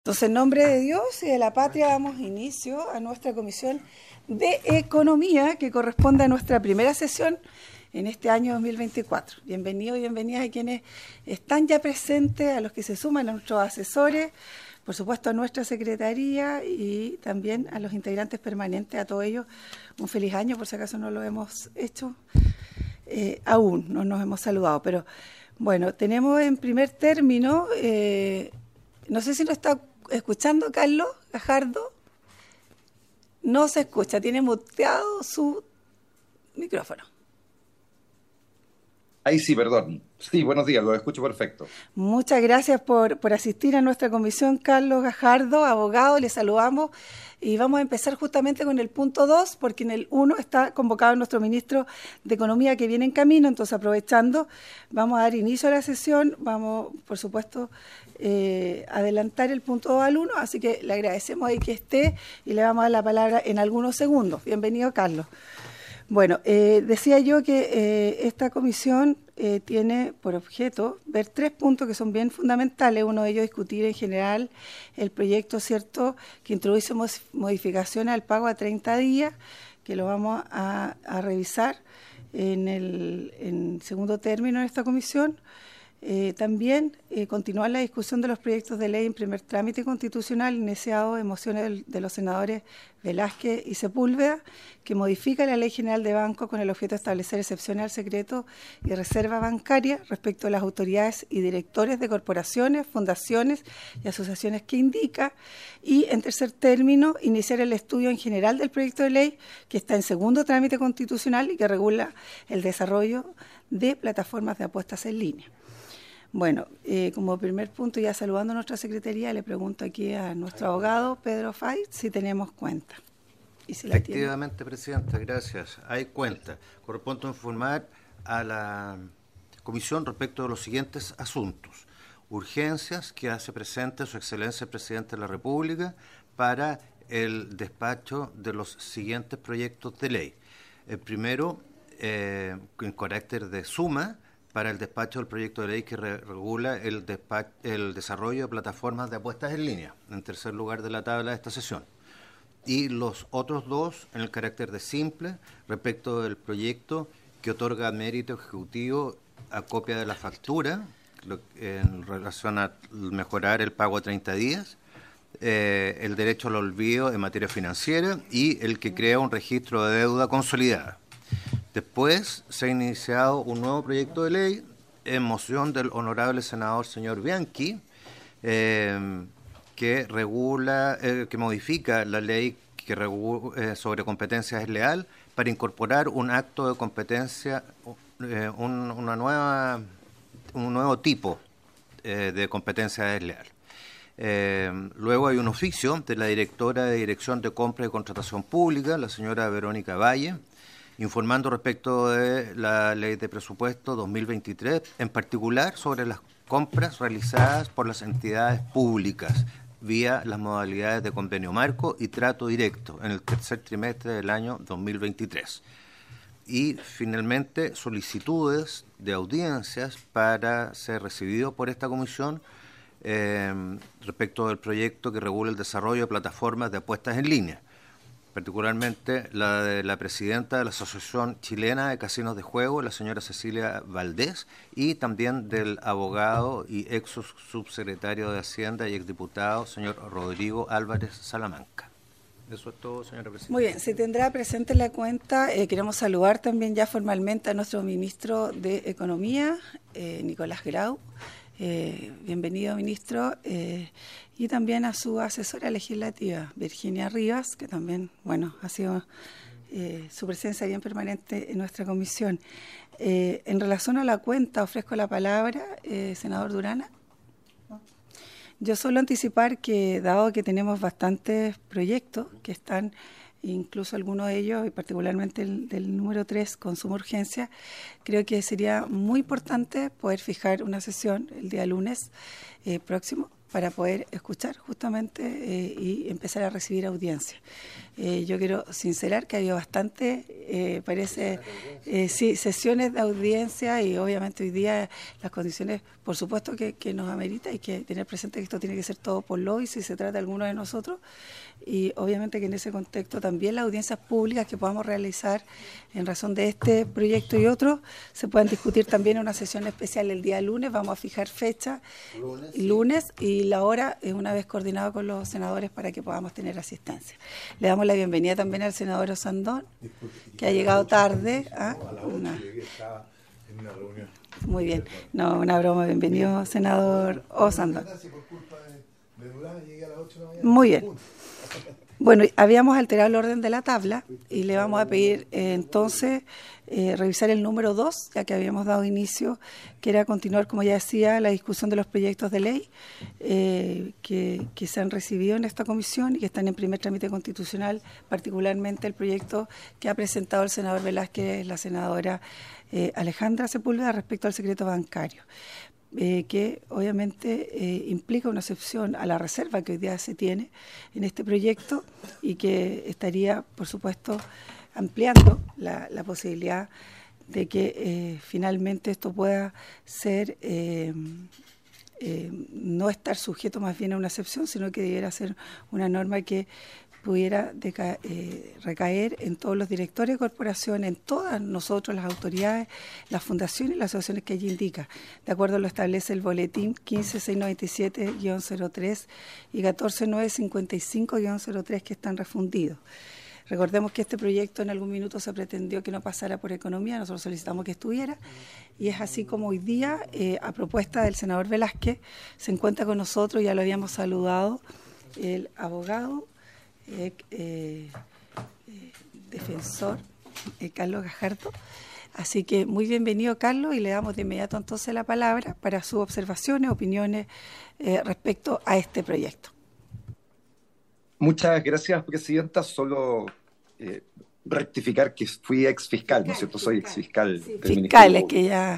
Entonces, en nombre de Dios y de la patria, damos inicio a nuestra comisión de Economía, que corresponde a nuestra primera sesión en este año 2024. Bienvenidos y bienvenidas a quienes están ya presentes, a los que se suman, a nuestros asesores, por supuesto a nuestra secretaría y también a los integrantes permanentes, a todos ellos. Un feliz año, por si acaso no lo hemos hecho aún, no nos hemos saludado. Pero bueno, tenemos en primer término, no sé si nos está escuchando Carlos Gajardo. No se escucha, tiene muteado su micrófono. Ahí sí, perdón. Sí, buenos días, lo escucho perfecto. Muchas gracias por asistir a nuestra comisión, Carlos Gajardo, abogado. Le saludamos y vamos a empezar justamente con el punto 2, porque en el 1 está convocado nuestro ministro de Economía que viene en camino. Entonces, aprovechando, vamos a dar inicio a la sesión. Vamos, por supuesto, adelantar el punto 2 al 1, así que le agradecemos ahí que esté y le vamos a dar la palabra en algunos segundos. Bienvenido, Carlos. Bueno, decía yo que esta comisión tiene por objeto ver 3 puntos que son bien fundamentales. Uno de ellos, discutir en general el proyecto, ¿cierto?, que introduce modificaciones al pago a 30 días, que lo vamos a revisar en segundo término en esta comisión. También continuar la discusión de los proyectos de ley en primer trámite constitucional iniciado en mociones de los senadores Velázquez y Sepúlveda, que modifica la Ley General de Banco con el objeto de establecer excepciones al secreto y reserva bancaria respecto a las autoridades y directores de corporaciones, fundaciones y asociaciones que indica. Y en tercer término, iniciar el estudio en general del proyecto de ley que está en segundo trámite constitucional y que regula el desarrollo de plataformas de apuestas en línea. Bueno, como primer punto, ya saludando a nuestra secretaría, le pregunto aquí a nuestro abogado, Pedro Fay, si tenemos cuenta. Y si efectivamente, Presidenta, gracias. Hay cuenta. Corresponde informar a la Comisión respecto de los siguientes asuntos. Urgencias que hace presente Su Excelencia el Presidente de la República para el despacho de los siguientes proyectos de ley. El primero, en carácter de suma, para el despacho del proyecto de ley que regula el desarrollo de plataformas de apuestas en línea, en tercer lugar de la tabla de esta sesión. Y los otros dos, en el carácter de simple, respecto del proyecto que otorga mérito ejecutivo a copia de la factura, en relación a mejorar el pago a 30 días, el derecho al olvido en materia financiera y el que crea un registro de deuda consolidada. Después se ha iniciado un nuevo proyecto de ley en moción del honorable senador señor Bianchi, que modifica la ley sobre competencia desleal para incorporar un acto de competencia, un nuevo tipo de competencia desleal. Luego hay un oficio de la directora de Dirección de Compra y Contratación Pública, la señora Verónica Valle, informando respecto de la Ley de Presupuesto 2023, en particular sobre las compras realizadas por las entidades públicas vía las modalidades de convenio marco y trato directo en el tercer trimestre del año 2023. Y finalmente solicitudes de audiencias para ser recibido por esta comisión respecto del proyecto que regula el desarrollo de plataformas de apuestas en línea, particularmente la de la presidenta de la Asociación Chilena de Casinos de Juego, la señora Cecilia Valdés, y también del abogado y ex subsecretario de Hacienda y exdiputado, señor Rodrigo Álvarez Salamanca. Eso es todo, señora Presidenta. Muy bien, se tendrá presente en la cuenta. Queremos saludar también ya formalmente a nuestro ministro de Economía, Nicolás Grau. Bienvenido, ministro, y también a su asesora legislativa, Virginia Rivas, que también, bueno, ha sido su presencia bien permanente en nuestra comisión. En relación a la cuenta, ofrezco la palabra, senador Durana. Yo solo anticipar que, dado que tenemos bastantes proyectos que están, incluso algunos de ellos, y particularmente el del número 3, con suma urgencia, creo que sería muy importante poder fijar una sesión el día lunes próximo, para poder escuchar justamente y empezar a recibir audiencia. Yo quiero sincerar que ha habido bastante, sí, sesiones de audiencia, y obviamente hoy día las condiciones, por supuesto que nos amerita, hay que tener presente que esto tiene que ser todo por ley si se trata de alguno de nosotros, y obviamente que en ese contexto también las audiencias públicas que podamos realizar en razón de este proyecto y otros se puedan discutir también en una sesión especial el día lunes. Vamos a fijar fecha lunes y la hora es una vez coordinado con los senadores para que podamos tener asistencia. Le damos la bienvenida también al senador Osandón, que ha llegado tarde. Muy bien, no, una broma. Bienvenido, senador Osandón. Muy bien. Bueno, habíamos alterado el orden de la tabla y le vamos a pedir entonces revisar el número 2, ya que habíamos dado inicio, que era continuar, como ya decía, la discusión de los proyectos de ley que se han recibido en esta comisión y que están en primer trámite constitucional, particularmente el proyecto que ha presentado el senador Velázquez, la senadora Alejandra Sepúlveda, respecto al secreto bancario. Que obviamente implica una excepción a la reserva que hoy día se tiene en este proyecto y que estaría, por supuesto, ampliando la posibilidad de que finalmente esto pueda ser, no estar sujeto más bien a una excepción, sino que debiera ser una norma que pudiera recaer en todos los directores de corporación, en todas nosotros, las autoridades, las fundaciones y las asociaciones que allí indica, de acuerdo a lo establece el boletín 15697-03 y 14955-03 que están refundidos. Recordemos que este proyecto en algún minuto se pretendió que no pasara por economía, nosotros solicitamos que estuviera, y es así como hoy día, a propuesta del senador Velázquez, se encuentra con nosotros, ya lo habíamos saludado, el abogado, defensor Carlos Gajardo. Así que muy bienvenido, Carlos, y le damos de inmediato entonces la palabra para sus observaciones, opiniones respecto a este proyecto. Muchas gracias, Presidenta. Solo rectificar que fui exfiscal, ¿no es cierto? Soy exfiscal. Sí, fiscal, es que ya...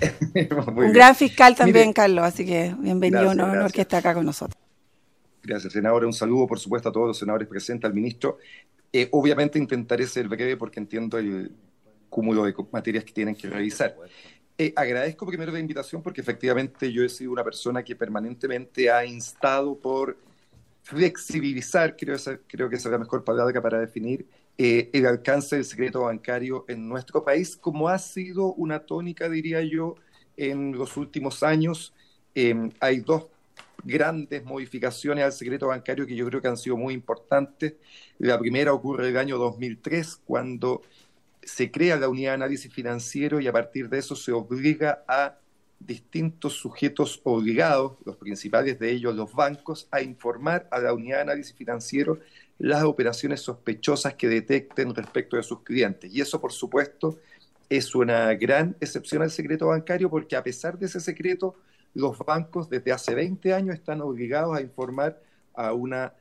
un gran fiscal también, mire, Carlos, así que bienvenido, un honor que esté acá con nosotros. Gracias, senadora. Un saludo, por supuesto, a todos los senadores presentes, al ministro. Obviamente intentaré ser breve porque entiendo el cúmulo de materias que tienen que revisar. Agradezco primero la invitación porque efectivamente yo he sido una persona que permanentemente ha instado por flexibilizar, creo que esa es la mejor palabra para definir, el alcance del secreto bancario en nuestro país, como ha sido una tónica, diría yo, en los últimos años. Hay dos grandes modificaciones al secreto bancario que yo creo que han sido muy importantes. La primera ocurre en el año 2003, cuando se crea la unidad de análisis financiero y a partir de eso se obliga a distintos sujetos obligados, los principales de ellos los bancos, a informar a la unidad de análisis financiero las operaciones sospechosas que detecten respecto de sus clientes. Y eso, por supuesto, es una gran excepción al secreto bancario porque a pesar de ese secreto, los bancos desde hace 20 años están obligados a informar a una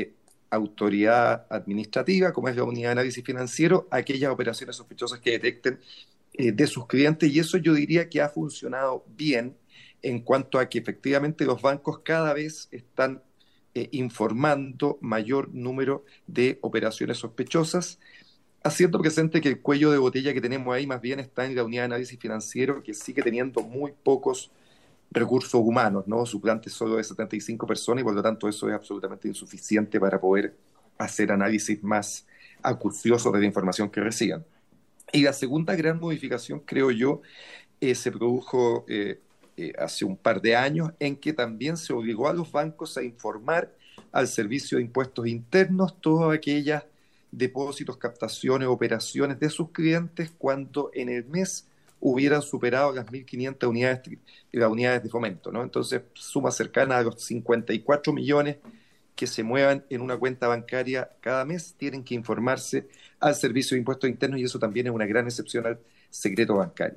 autoridad administrativa, como es la unidad de análisis financiero, aquellas operaciones sospechosas que detecten de sus clientes, y eso yo diría que ha funcionado bien en cuanto a que efectivamente los bancos cada vez están informando mayor número de operaciones sospechosas, haciendo presente que el cuello de botella que tenemos ahí más bien está en la unidad de análisis financiero, que sigue teniendo muy pocos recursos humanos, ¿no? Su planta es solo de 75 personas y por lo tanto eso es absolutamente insuficiente para poder hacer análisis más acuciosos de la información que reciban. Y la segunda gran modificación, creo yo, se produjo hace un par de años, en que también se obligó a los bancos a informar al Servicio de Impuestos Internos todas aquellas depósitos, captaciones, operaciones de sus clientes cuando en el mes hubieran superado las 1.500 unidades de fomento, ¿no? Entonces, suma cercana a los 54 millones que se muevan en una cuenta bancaria cada mes tienen que informarse al Servicio de Impuestos Internos y eso también es una gran excepción al secreto bancario.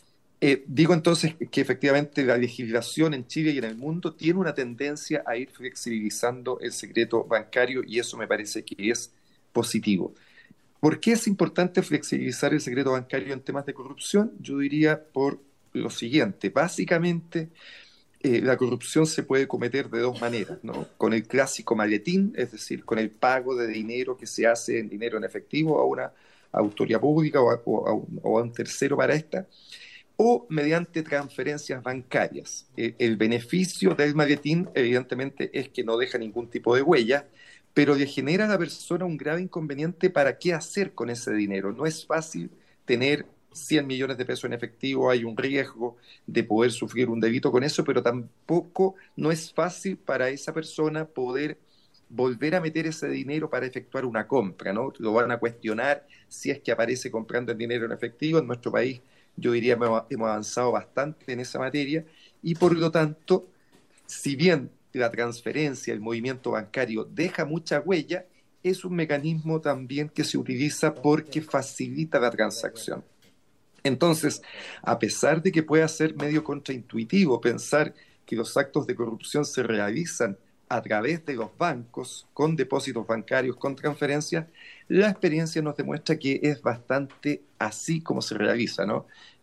Digo entonces que efectivamente la legislación en Chile y en el mundo tiene una tendencia a ir flexibilizando el secreto bancario y eso me parece que es positivo. ¿Por qué es importante flexibilizar el secreto bancario en temas de corrupción? Yo diría por lo siguiente. Básicamente, la corrupción se puede cometer de dos maneras, ¿no? Con el clásico maletín, es decir, con el pago de dinero que se hace en dinero en efectivo a una autoridad pública o a un tercero para esta, o mediante transferencias bancarias. El beneficio del maletín, evidentemente, es que no deja ningún tipo de huella, pero le genera a la persona un grave inconveniente para qué hacer con ese dinero. No es fácil tener 100 millones de pesos en efectivo, hay un riesgo de poder sufrir un delito con eso, pero tampoco no es fácil para esa persona poder volver a meter ese dinero para efectuar una compra, ¿no? Lo van a cuestionar si es que aparece comprando el dinero en efectivo. En nuestro país, yo diría, hemos avanzado bastante en esa materia y por lo tanto, si bien la transferencia, el movimiento bancario deja mucha huella, es un mecanismo también que se utiliza porque facilita la transacción. Entonces, a pesar de que pueda ser medio contraintuitivo pensar que los actos de corrupción se realizan a través de los bancos, con depósitos bancarios, con transferencias, la experiencia nos demuestra que es bastante así como se realiza, ¿no?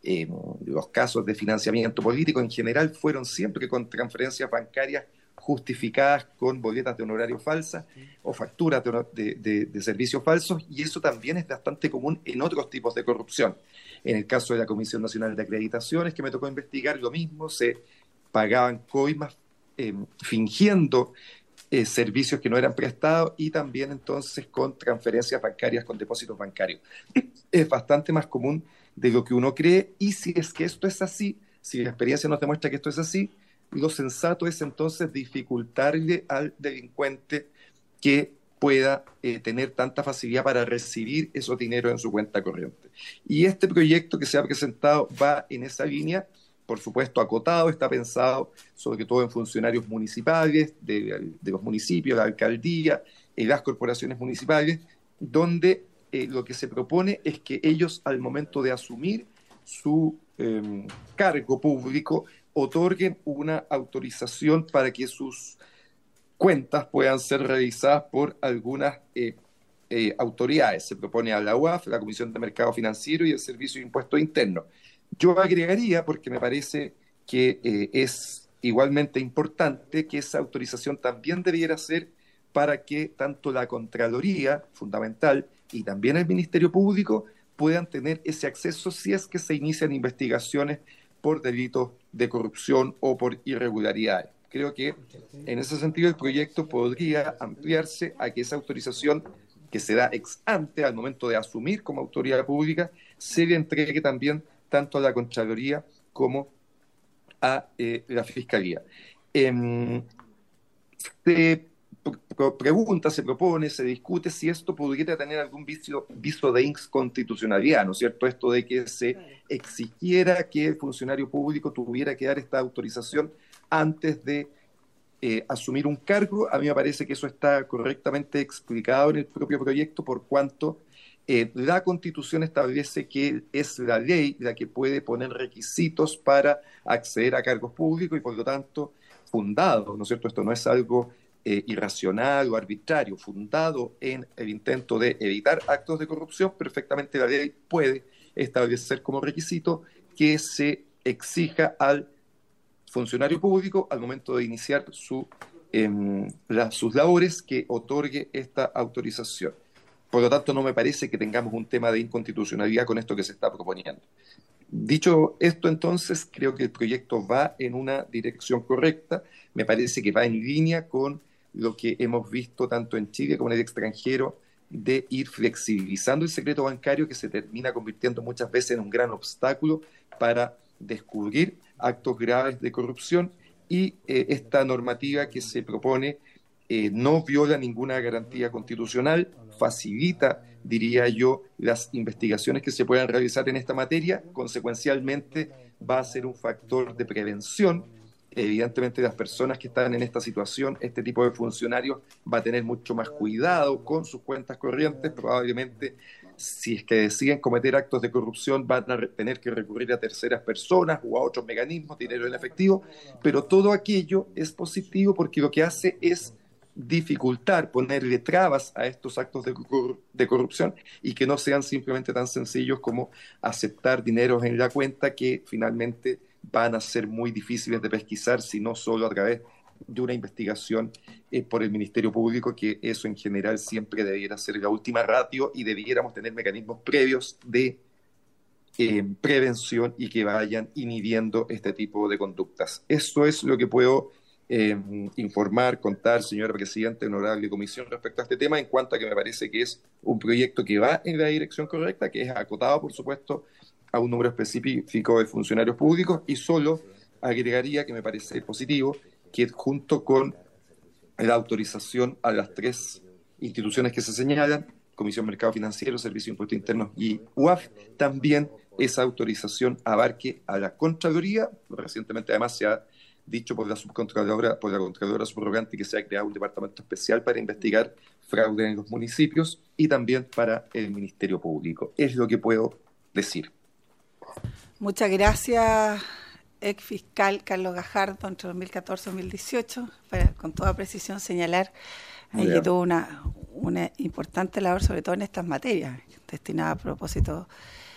Los casos de financiamiento político en general fueron siempre con transferencias bancarias justificadas con boletas de honorario falsas o facturas de servicios falsos, y eso también es bastante común en otros tipos de corrupción. En el caso de la Comisión Nacional de Acreditaciones, que me tocó investigar, lo mismo, se pagaban coimas fingiendo servicios que no eran prestados y también entonces con transferencias bancarias, con depósitos bancarios. Es bastante más común de lo que uno cree, y si es que esto es así, si la experiencia nos demuestra que esto es así, lo sensato es entonces dificultarle al delincuente que pueda tener tanta facilidad para recibir esos dineros en su cuenta corriente. Y este proyecto que se ha presentado va en esa línea, por supuesto acotado, está pensado sobre todo en funcionarios municipales, de los municipios, la alcaldía, las corporaciones municipales, donde lo que se propone es que ellos al momento de asumir su cargo público otorguen una autorización para que sus cuentas puedan ser revisadas por algunas autoridades. Se propone a la UAF, la Comisión de Mercado Financiero y el Servicio de Impuestos Internos. Yo agregaría, porque me parece que es igualmente importante, que esa autorización también debiera ser para que tanto la Contraloría, fundamental, y también el Ministerio Público puedan tener ese acceso si es que se inician investigaciones por delitos de corrupción o por irregularidades. Creo que en ese sentido el proyecto podría ampliarse a que esa autorización que se da ex ante al momento de asumir como autoridad pública se le entregue también tanto a la Contraloría como a la Fiscalía. Se pregunta, se propone, se discute si esto pudiera tener algún viso de inconstitucionalidad, ¿no es cierto? Esto de que se exigiera que el funcionario público tuviera que dar esta autorización antes de asumir un cargo. A mí me parece que eso está correctamente explicado en el propio proyecto, por cuanto la Constitución establece que es la ley la que puede poner requisitos para acceder a cargos públicos y por lo tanto fundado, ¿no es cierto? Esto no es algo irracional o arbitrario, fundado en el intento de evitar actos de corrupción. Perfectamente la ley puede establecer como requisito que se exija al funcionario público al momento de iniciar sus labores que otorgue esta autorización. Por lo tanto, no me parece que tengamos un tema de inconstitucionalidad con esto que se está proponiendo. Dicho esto, entonces, creo que el proyecto va en una dirección correcta. Me parece que va en línea con lo que hemos visto tanto en Chile como en el extranjero, de ir flexibilizando el secreto bancario, que se termina convirtiendo muchas veces en un gran obstáculo para descubrir actos graves de corrupción, y esta normativa que se propone no viola ninguna garantía constitucional, facilita, diría yo, las investigaciones que se puedan realizar en esta materia, consecuencialmente va a ser un factor de prevención. Evidentemente las personas que están en esta situación, este tipo de funcionarios, va a tener mucho más cuidado con sus cuentas corrientes. Probablemente, si es que deciden cometer actos de corrupción, van a tener que recurrir a terceras personas o a otros mecanismos, dinero en efectivo, pero todo aquello es positivo porque lo que hace es dificultar, ponerle trabas a estos actos de corrupción, y que no sean simplemente tan sencillos como aceptar dineros en la cuenta que finalmente van a ser muy difíciles de pesquisar, si no solo a través de una investigación por el Ministerio Público, que eso en general siempre debiera ser la última ratio y debiéramos tener mecanismos previos de prevención y que vayan inhibiendo este tipo de conductas. Esto es lo que puedo informar, contar, señora Presidenta, honorable comisión, respecto a este tema, en cuanto a que me parece que es un proyecto que va en la dirección correcta, que es acotado, por supuesto, a un número específico de funcionarios públicos, y solo agregaría que me parece positivo que junto con la autorización a las 3 instituciones que se señalan, Comisión Mercado Financiero, Servicio de Impuestos Internos y UAF, también esa autorización abarque a la Contraloría. Recientemente además se ha dicho por la Contralora subrogante, que se ha creado un departamento especial para investigar fraude en los municipios, y también para el Ministerio Público. Es lo que puedo decir. Muchas gracias, ex fiscal Carlos Gajardo, entre 2014 y 2018, para con toda precisión señalar que tuvo una importante labor, sobre todo en estas materias, destinada a propósito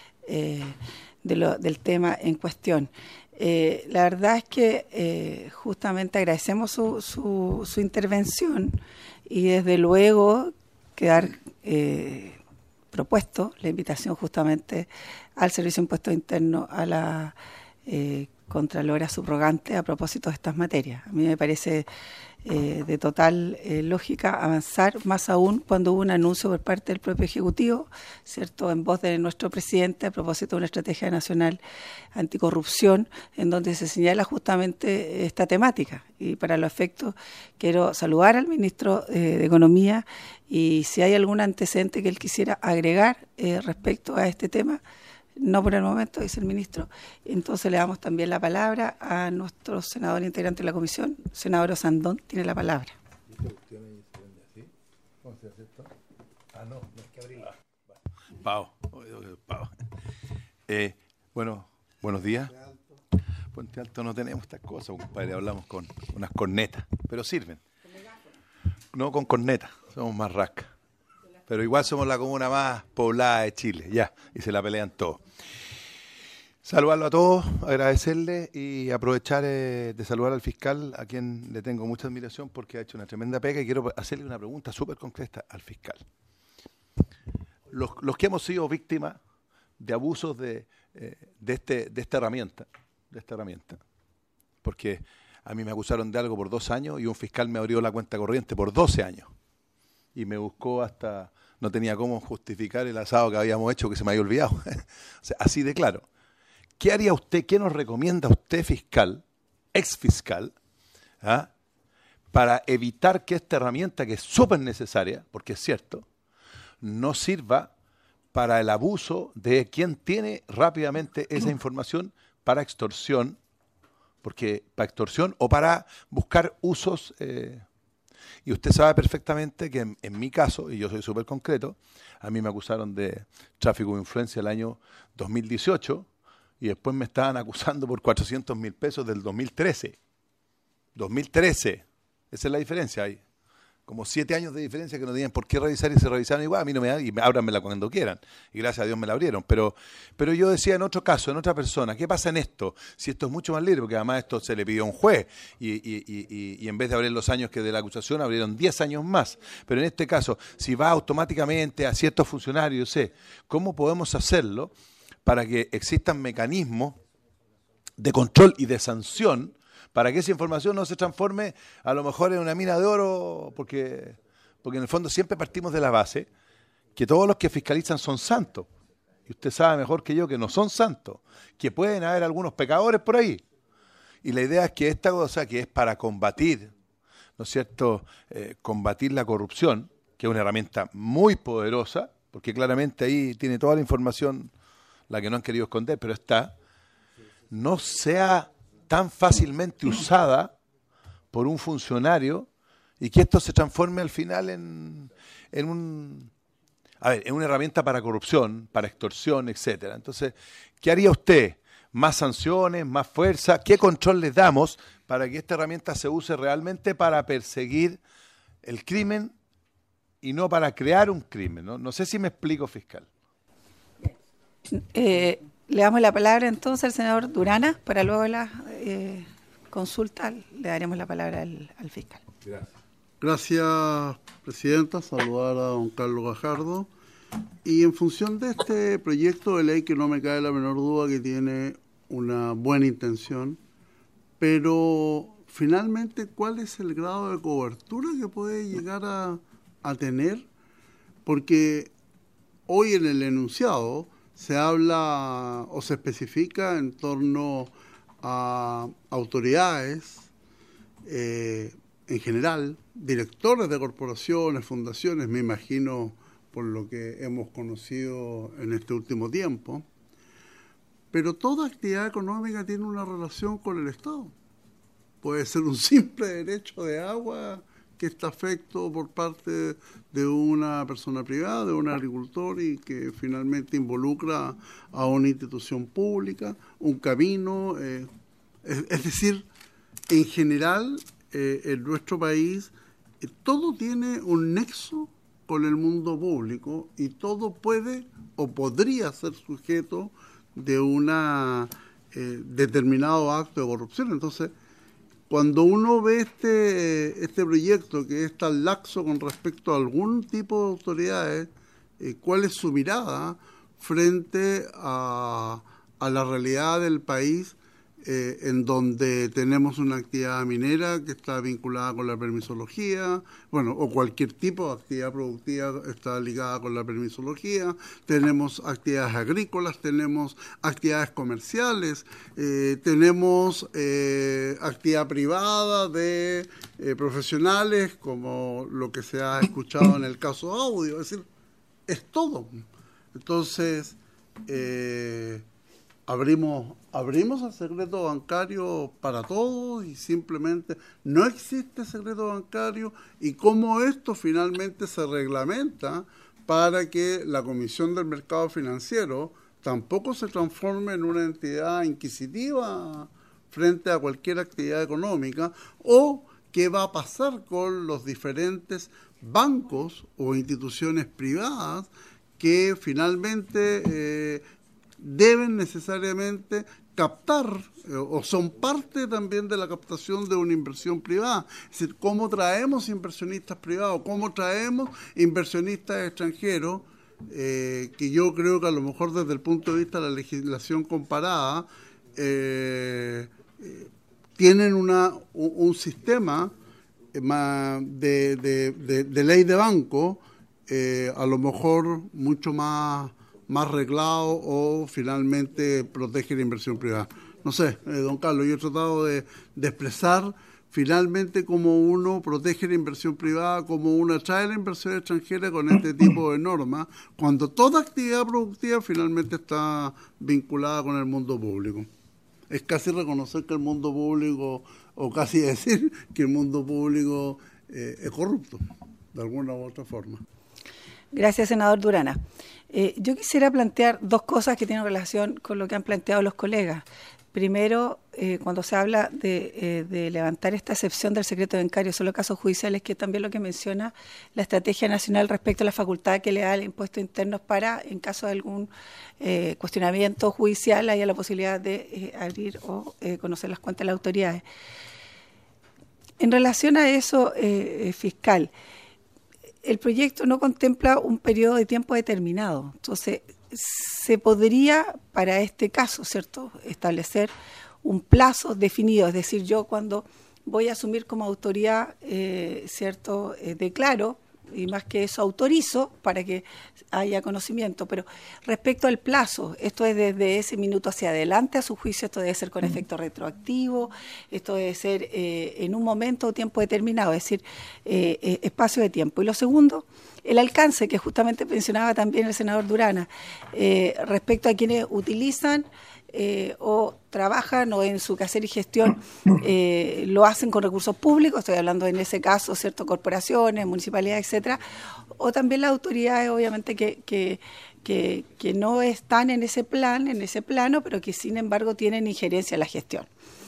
del tema en cuestión. La verdad es que justamente agradecemos su intervención, y desde luego quedar propuesto la invitación justamente al Servicio de Impuestos Internos, a la Contralora subrogante, a propósito de estas materias. A mí me parece de total lógica avanzar, más aún cuando hubo un anuncio por parte del propio Ejecutivo, ¿cierto?, en voz de nuestro presidente, a propósito de una estrategia nacional anticorrupción, en donde se señala justamente esta temática. Y para los efectos quiero saludar al ministro de Economía, y si hay algún antecedente que él quisiera agregar respecto a este tema. No por el momento, dice el ministro. Entonces le damos también la palabra a nuestro senador integrante de la comisión, senador Osandón, tiene la palabra. Pau. Bueno, buenos días. Puente Alto no tenemos estas cosas, compadre, hablamos con unas cornetas, pero sirven. No con cornetas, somos más rascas. Pero igual somos la comuna más poblada de Chile, ya, y se la pelean todos. Saludarlo a todos, agradecerle y aprovechar de saludar al fiscal, a quien le tengo mucha admiración porque ha hecho una tremenda pega, y quiero hacerle una pregunta súper concreta al fiscal. Los que hemos sido víctimas de abusos de esta herramienta, porque a mí me acusaron de algo por 2 años y un fiscal me abrió la cuenta corriente por 12 años. Y me buscó hasta, no tenía cómo justificar el asado que habíamos hecho, que se me había olvidado. O sea, así de claro. ¿Qué haría usted, qué nos recomienda usted, fiscal, ex fiscal, para evitar que esta herramienta, que es súper necesaria, porque es cierto, no sirva para el abuso de quien tiene rápidamente esa información para extorsión, porque para extorsión o para buscar usos? Y usted sabe perfectamente que en mi caso, y yo soy súper concreto, a mí me acusaron de tráfico de influencia el año 2018 y después me estaban acusando por 400.000 pesos del 2013. 2013, esa es la diferencia. Hay como 7 años de diferencia que no tenían por qué revisar y se revisaron igual. A mí no me dan, y ábranmela cuando quieran. Y gracias a Dios me la abrieron. Pero yo decía en otro caso, en otra persona, ¿qué pasa en esto? Si esto es mucho más libre, porque además esto se le pidió a un juez y en vez de abrir los años que de la acusación, abrieron 10 años más. Pero en este caso, si va automáticamente a ciertos funcionarios, ¿cómo podemos hacerlo para que existan mecanismos de control y de sanción para que esa información no se transforme a lo mejor en una mina de oro? Porque en el fondo siempre partimos de la base que todos los que fiscalizan son santos. Y usted sabe mejor que yo que no son santos, que pueden haber algunos pecadores por ahí. Y la idea es que esta cosa, que es para combatir, ¿no es cierto?, combatir la corrupción, que es una herramienta muy poderosa, porque claramente ahí tiene toda la información, la que no han querido esconder, pero está, no sea tan fácilmente usada por un funcionario y que esto se transforme al final en una herramienta para corrupción, para extorsión, etcétera. Entonces, ¿qué haría usted? ¿Más sanciones, más fuerza? ¿Qué control les damos para que esta herramienta se use realmente para perseguir el crimen y no para crear un crimen? No sé si me explico, fiscal. Le damos la palabra entonces al senador Durana, para luego la consulta le daremos la palabra al fiscal. Gracias, presidenta. Saludar a don Carlos Gajardo. Y en función de este proyecto de ley, que no me cabe la menor duda que tiene una buena intención, pero finalmente, ¿cuál es el grado de cobertura que puede llegar a tener? Porque hoy en el enunciado se habla o se especifica en torno a autoridades, en general, directores de corporaciones, fundaciones, me imagino por lo que hemos conocido en este último tiempo, pero toda actividad económica tiene una relación con el Estado. Puede ser un simple derecho de agua que está afecto por parte de una persona privada, de un agricultor, y que finalmente involucra a una institución pública, un camino. Es decir, en general, en nuestro país, todo tiene un nexo con el mundo público y todo puede o podría ser sujeto de una determinado acto de corrupción. Entonces, cuando uno ve este proyecto que es tan laxo con respecto a algún tipo de autoridades, ¿cuál es su mirada frente a la realidad del país, en donde tenemos una actividad minera que está vinculada con la permisología, bueno, o cualquier tipo de actividad productiva está ligada con la permisología, tenemos actividades agrícolas, tenemos actividades comerciales, tenemos actividad privada de profesionales, como lo que se ha escuchado en el caso audio, es decir, es todo. Entonces, abrimos el secreto bancario para todos y simplemente no existe secreto bancario, y cómo esto finalmente se reglamenta para que la Comisión del Mercado Financiero tampoco se transforme en una entidad inquisitiva frente a cualquier actividad económica, o qué va a pasar con los diferentes bancos o instituciones privadas que finalmente deben necesariamente captar o son parte también de la captación de una inversión privada. Es decir, cómo traemos inversionistas privados, cómo traemos inversionistas extranjeros, que yo creo que a lo mejor desde el punto de vista de la legislación comparada tienen un sistema de ley de banco a lo mejor mucho más reglado, o finalmente protege la inversión privada. No sé, don Carlos, yo he tratado de expresar finalmente cómo uno protege la inversión privada, cómo uno atrae la inversión extranjera con este tipo de normas, cuando toda actividad productiva finalmente está vinculada con el mundo público. Es casi reconocer que el mundo público, o casi decir que el mundo público es corrupto, de alguna u otra forma. Gracias, senador Durana. Yo quisiera plantear dos cosas que tienen relación con lo que han planteado los colegas. Primero, cuando se habla de levantar esta excepción del secreto bancario solo casos judiciales, que es también lo que menciona la Estrategia Nacional respecto a la facultad que le da el impuesto interno para, en caso de algún cuestionamiento judicial, haya la posibilidad de abrir o conocer las cuentas de las autoridades. En relación a eso, fiscal, el proyecto no contempla un periodo de tiempo determinado. Entonces, se podría, para este caso, ¿cierto?, establecer un plazo definido. Es decir, yo cuando voy a asumir como autoridad, ¿cierto?, declaro, y más que eso autorizo para que haya conocimiento. Pero respecto al plazo, esto es desde ese minuto hacia adelante, a su juicio, esto debe ser con efecto retroactivo, esto debe ser en un momento o tiempo determinado, es decir, espacio de tiempo. Y lo segundo, el alcance, que justamente mencionaba también el senador Durana, respecto a quienes utilizan o trabajan o en su quehacer y gestión lo hacen con recursos públicos, estoy hablando en ese caso, ¿cierto?, corporaciones, municipalidades, etcétera, o también las autoridades, obviamente, que no están en ese plano, pero que sin embargo tienen injerencia en la gestión.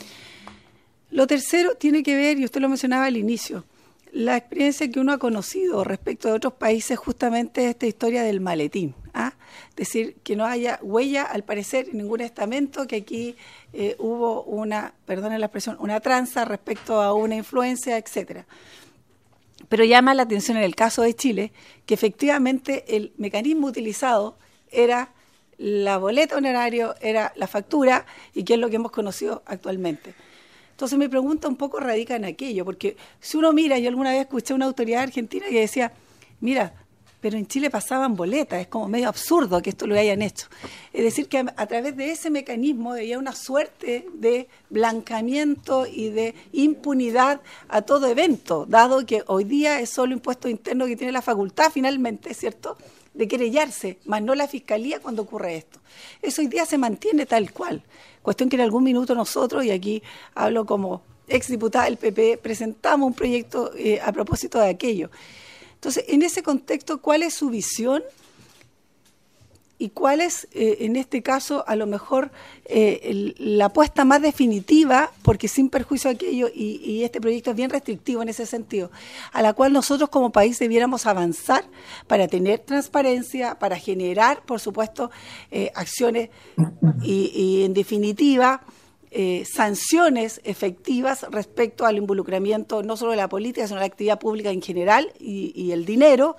Lo tercero tiene que ver, y usted lo mencionaba al inicio, la experiencia que uno ha conocido respecto de otros países, justamente esta historia del maletín. Es decir, que no haya huella, al parecer, en ningún estamento, que aquí hubo perdonen la expresión, una tranza respecto a una influencia, etcétera. Pero llama la atención en el caso de Chile que efectivamente el mecanismo utilizado era la boleta honorario, era la factura, y que es lo que hemos conocido actualmente. Entonces mi pregunta un poco radica en aquello, porque si uno mira, yo alguna vez escuché a una autoridad argentina que decía, mira, pero en Chile pasaban boletas, es como medio absurdo que esto lo hayan hecho. Es decir, que a través de ese mecanismo había una suerte de blancamiento y de impunidad a todo evento, dado que hoy día es solo impuesto interno que tiene la facultad finalmente, ¿cierto?, de querellarse, más no la Fiscalía cuando ocurre esto. Eso hoy día se mantiene tal cual. Cuestión que en algún minuto nosotros, y aquí hablo como exdiputada del PP, presentamos un proyecto a propósito de aquello. Entonces, en ese contexto, ¿cuál es su visión? ¿Y cuál es, en este caso, a lo mejor la apuesta más definitiva, porque sin perjuicio a aquello, y este proyecto es bien restrictivo en ese sentido, a la cual nosotros como país debiéramos avanzar para tener transparencia, para generar, por supuesto, acciones y en definitiva, sanciones efectivas respecto al involucramiento no solo de la política, sino de la actividad pública en general y el dinero,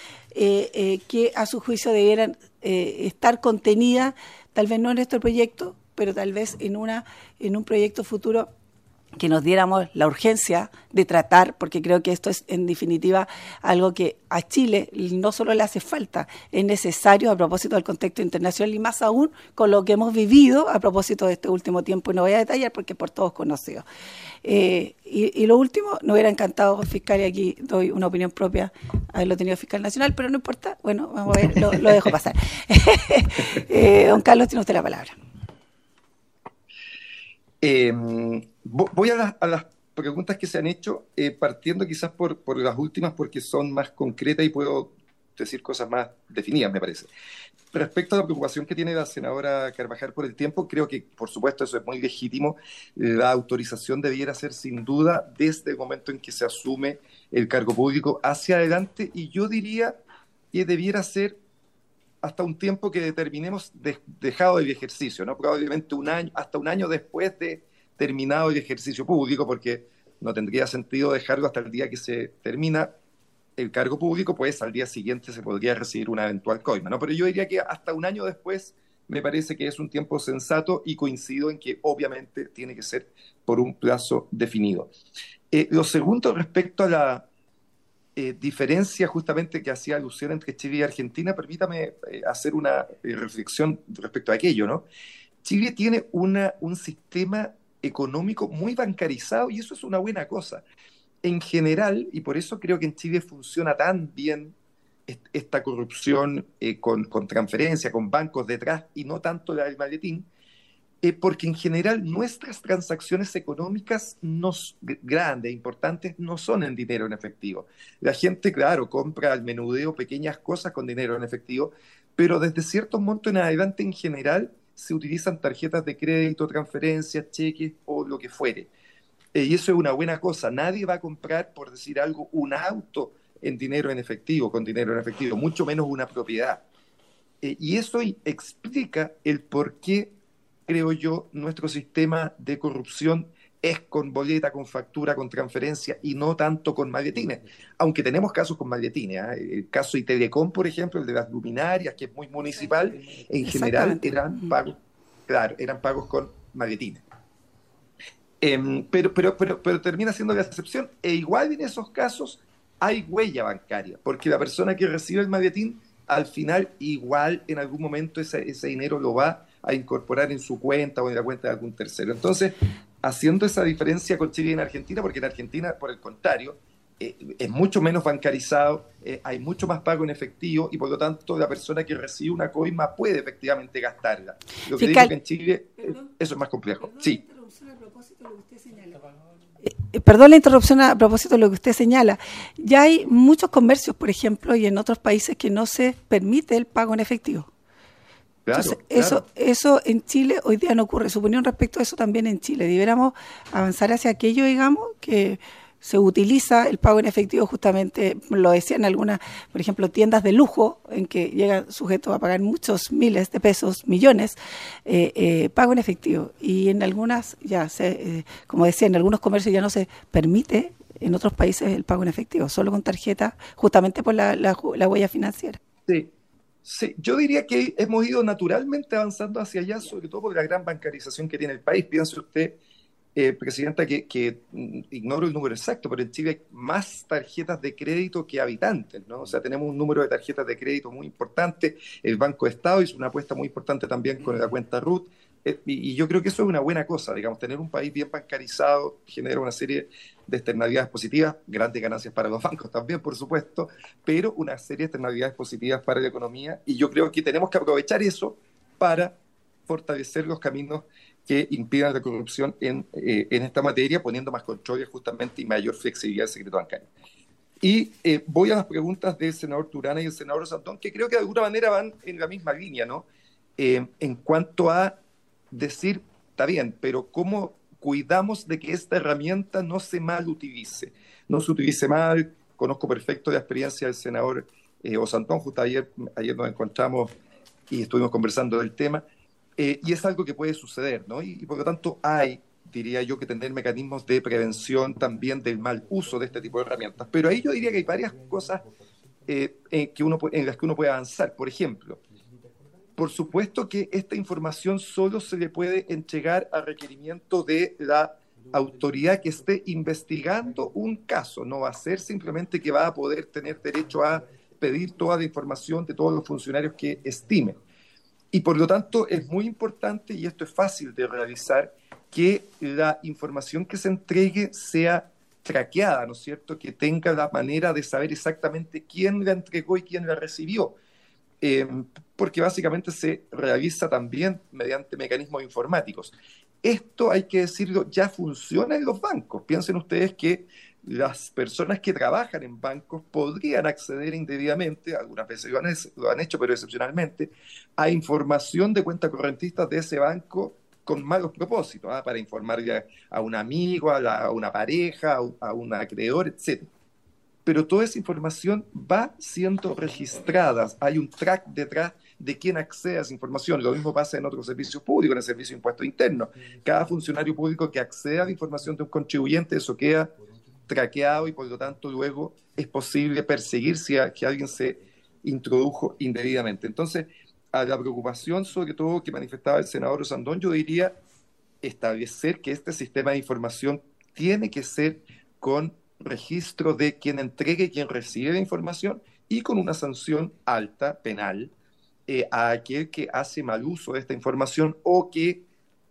que a su juicio debieran estar contenidas, tal vez no en este proyecto, pero tal vez en un proyecto futuro que nos diéramos la urgencia de tratar, porque creo que esto es en definitiva algo que a Chile no solo le hace falta, es necesario a propósito del contexto internacional y más aún con lo que hemos vivido a propósito de este último tiempo, y no voy a detallar porque es por todos conocido. Y lo último, nos hubiera encantado, fiscal, y aquí doy una opinión propia, haberlo tenido fiscal nacional, pero no importa, bueno, vamos a ver, lo dejo pasar. Don Carlos, tiene usted la palabra. Voy a las preguntas que se han hecho, partiendo quizás por las últimas, porque son más concretas y puedo decir cosas más definidas, me parece. Respecto a la preocupación que tiene la senadora Carvajal por el tiempo, creo que, por supuesto, eso es muy legítimo. La autorización debiera ser, sin duda, desde el momento en que se asume el cargo público hacia adelante, y yo diría que debiera ser hasta un tiempo que determinemos dejado el ejercicio, ¿no? Probablemente hasta un año después de terminado el ejercicio público, porque no tendría sentido dejarlo hasta el día que se termina el cargo público, pues al día siguiente se podría recibir una eventual coima, ¿no? Pero yo diría que hasta un año después me parece que es un tiempo sensato, y coincido en que obviamente tiene que ser por un plazo definido. Lo segundo, respecto a la diferencia justamente que hacía alusión entre Chile y Argentina, permítame hacer una reflexión respecto a aquello, ¿no? Chile tiene un sistema económico muy bancarizado, y eso es una buena cosa. En general, y por eso creo que en Chile funciona tan bien esta corrupción con transferencia, con bancos detrás, y no tanto la del maletín, porque en general nuestras transacciones económicas grandes, importantes, no son en dinero en efectivo. La gente, claro, compra al menudeo pequeñas cosas con dinero en efectivo, pero desde ciertos montos en adelante, en general, se utilizan tarjetas de crédito, transferencias, cheques o lo que fuere. Y eso es una buena cosa. Nadie va a comprar, por decir algo, un auto en dinero en efectivo, con dinero en efectivo, mucho menos una propiedad. Y eso explica el por qué, creo yo, nuestro sistema de corrupción es con boleta, con factura, con transferencia, y no tanto con maletines. Aunque tenemos casos con maletines, ¿eh? El caso de Telecom, por ejemplo, el de las luminarias, que es muy municipal, en general eran pagos, claro, eran pagos con maletines. Pero termina siendo la excepción, e igual en esos casos hay huella bancaria, porque la persona que recibe el maletín, al final, igual en algún momento ese dinero lo va a incorporar en su cuenta o en la cuenta de algún tercero. Entonces, haciendo esa diferencia con Chile y en Argentina, porque en Argentina, por el contrario, es mucho menos bancarizado, hay mucho más pago en efectivo, y por lo tanto la persona que recibe una coima puede efectivamente gastarla. Lo que digo que en Chile eso es más complejo. Sí. Perdón la interrupción a propósito de lo que usted señala. Ya hay muchos comercios, por ejemplo, y en otros países que no se permite el pago en efectivo. Claro, entonces, eso en Chile hoy día no ocurre. Su opinión respecto a eso también en Chile. Deberíamos avanzar hacia aquello, digamos, que se utiliza el pago en efectivo justamente, lo decían algunas, por ejemplo, tiendas de lujo, en que llegan sujetos a pagar muchos miles de pesos, millones, pago en efectivo. Y en algunas, como decía, en algunos comercios ya no se permite, en otros países, el pago en efectivo, solo con tarjeta, justamente por la huella financiera. Sí. Sí, yo diría que hemos ido naturalmente avanzando hacia allá, sobre todo por la gran bancarización que tiene el país. Piense usted, Presidenta, que ignoro el número exacto, pero en Chile hay más tarjetas de crédito que habitantes, ¿no? O sea, tenemos un número de tarjetas de crédito muy importante. El Banco de Estado hizo una apuesta muy importante también con la cuenta RUT. Y yo creo que eso es una buena cosa, digamos, tener un país bien bancarizado genera una serie de externalidades positivas, grandes ganancias para los bancos también, por supuesto, pero una serie de externalidades positivas para la economía, y yo creo que tenemos que aprovechar eso para fortalecer los caminos que impidan la corrupción en esta materia, poniendo más controles justamente y mayor flexibilidad del secreto bancario. Y voy a las preguntas del senador Turana y el senador Santón, que creo que de alguna manera van en la misma línea, ¿no? En cuanto a decir, está bien, pero ¿cómo cuidamos de que esta herramienta no se mal utilice? No se utilice mal. Conozco perfecto la experiencia del senador Osantón, justo ayer nos encontramos y estuvimos conversando del tema, y es algo que puede suceder, ¿no? Y por lo tanto diría yo, que tener mecanismos de prevención también del mal uso de este tipo de herramientas. Pero ahí yo diría que hay varias cosas en las que uno puede avanzar. Por ejemplo, por supuesto que esta información solo se le puede entregar a requerimiento de la autoridad que esté investigando un caso. No va a ser simplemente que va a poder tener derecho a pedir toda la información de todos los funcionarios que estime. Y por lo tanto es muy importante, y esto es fácil de realizar, que la información que se entregue sea traqueada, ¿no es cierto? Que tenga la manera de saber exactamente quién la entregó y quién la recibió. Porque básicamente se realiza también mediante mecanismos informáticos. Esto, hay que decirlo, ya funciona en los bancos. Piensen ustedes que las personas que trabajan en bancos podrían acceder indebidamente, algunas veces lo han hecho, pero excepcionalmente, a información de cuentas correntistas de ese banco con malos propósitos, para informarle a un amigo, a una pareja, a un acreedor, etc. Pero toda esa información va siendo registrada. Hay un track detrás de quién accede a esa información. Lo mismo pasa en otros servicios públicos, en el servicio de impuestos internos. Cada funcionario público que acceda a la información de un contribuyente, eso queda traqueado y por lo tanto luego es posible perseguir si que alguien se introdujo indebidamente. Entonces, a la preocupación sobre todo que manifestaba el senador Osandón, yo diría establecer que este sistema de información tiene que ser con registro de quien entregue y quien recibe la información, y con una sanción alta, penal, a aquel que hace mal uso de esta información o que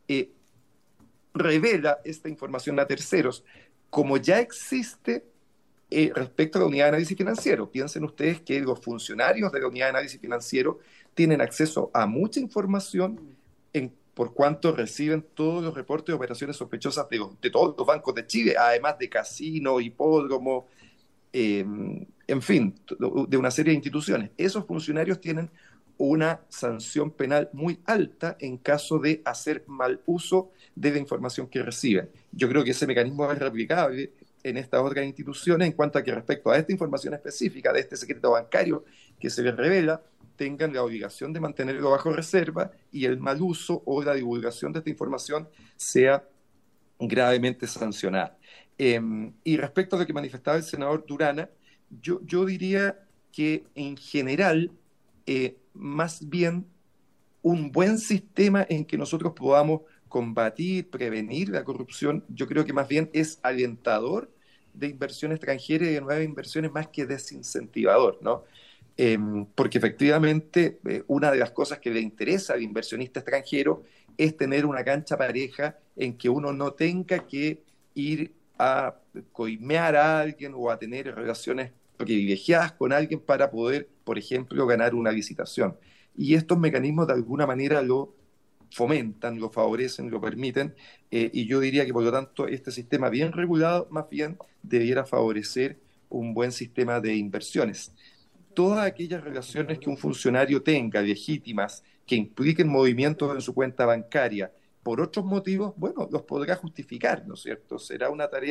revela esta información a terceros, como ya existe respecto a la unidad de análisis financiero. Piensen ustedes que los funcionarios de la unidad de análisis financiero tienen acceso a mucha información por cuanto reciben todos los reportes de operaciones sospechosas de todos los bancos de Chile, además de casinos, hipódromos, en fin, de una serie de instituciones. Esos funcionarios tienen una sanción penal muy alta en caso de hacer mal uso de la información que reciben. Yo creo que ese mecanismo es replicable en estas otras instituciones en cuanto a que respecto a esta información específica de este secreto bancario que se les revela, tengan la obligación de mantenerlo bajo reserva y el mal uso o la divulgación de esta información sea gravemente sancionada. Y respecto a lo que manifestaba el senador Turana, yo diría que en general, más bien un buen sistema en que nosotros podamos combatir, prevenir la corrupción, yo creo que más bien es alentador de inversión extranjera y de nuevas inversiones más que desincentivador, ¿no? Porque efectivamente una de las cosas que le interesa al inversionista extranjero es tener una cancha pareja en que uno no tenga que ir a coimear a alguien o a tener relaciones privilegiadas con alguien para poder, por ejemplo, ganar una licitación. Y estos mecanismos de alguna manera lo fomentan, lo favorecen, lo permiten, y yo diría que por lo tanto este sistema bien regulado más bien debiera favorecer un buen sistema de inversiones. Todas aquellas relaciones que un funcionario tenga legítimas, que impliquen movimientos en su cuenta bancaria, por otros motivos, bueno, los podrá justificar, ¿no es cierto? Será una tarea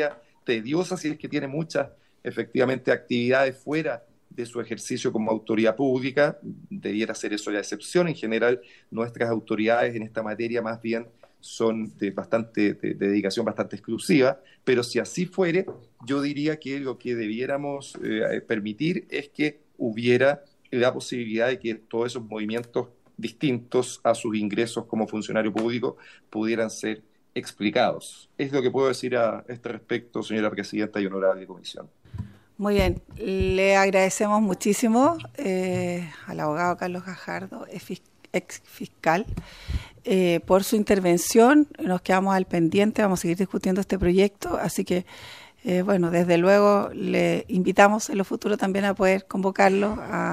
tediosa si es que tiene muchas, efectivamente, actividades fuera de su ejercicio como autoridad pública. Debiera ser eso la excepción. En general, nuestras autoridades en esta materia más bien son de dedicación bastante exclusiva, pero si así fuere, yo diría que lo que debiéramos permitir es que hubiera la posibilidad de que todos esos movimientos distintos a sus ingresos como funcionario público pudieran ser explicados. Es lo que puedo decir a este respecto, señora presidenta y honorable comisión. Muy bien, le agradecemos muchísimo al abogado Carlos Gajardo, ex fiscal, por su intervención. Nos quedamos al pendiente, vamos a seguir discutiendo este proyecto, así que bueno, desde luego le invitamos en lo futuro también a poder convocarlo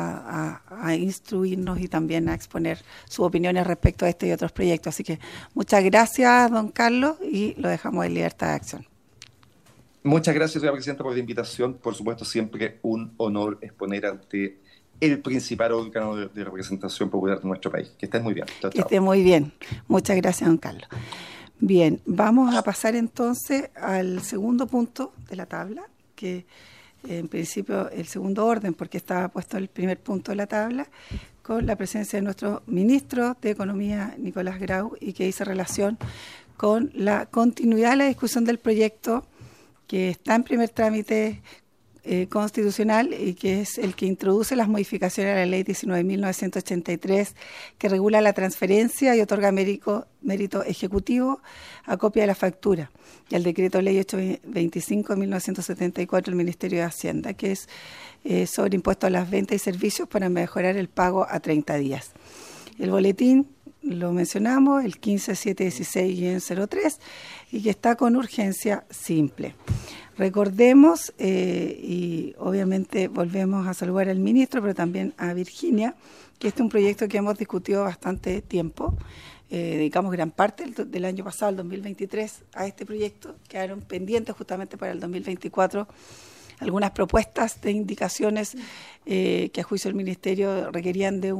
a instruirnos y también a exponer sus opiniones respecto a este y otros proyectos. Así que muchas gracias, don Carlos, y lo dejamos en libertad de acción. Muchas gracias, señora presidenta, por la invitación. Por supuesto, siempre un honor exponer ante el principal órgano de representación popular de nuestro país. Que estén muy bien. Chao, que esté muy bien. Muchas gracias, don Carlos. Bien, vamos a pasar entonces al segundo punto de la tabla, que en principio el segundo orden, porque estaba puesto el primer punto de la tabla, con la presencia de nuestro ministro de Economía, Nicolás Grau, y que hizo relación con la continuidad de la discusión del proyecto que está en primer trámite constitucional y que es el que introduce las modificaciones a la Ley 19.983 que regula la transferencia y otorga mérito ejecutivo a copia de la factura, y al decreto Ley 825 de 1974 del Ministerio de Hacienda, que es sobre impuestos a las ventas y servicios para mejorar el pago a 30 días. El boletín lo mencionamos, el 15.716-03, y que está con urgencia simple. Recordemos, y obviamente volvemos a saludar al ministro, pero también a Virginia, que este es un proyecto que hemos discutido bastante tiempo. Dedicamos gran parte del año pasado, el 2023, a este proyecto. Quedaron pendientes justamente para el 2024 algunas propuestas de indicaciones que a juicio del Ministerio requerían de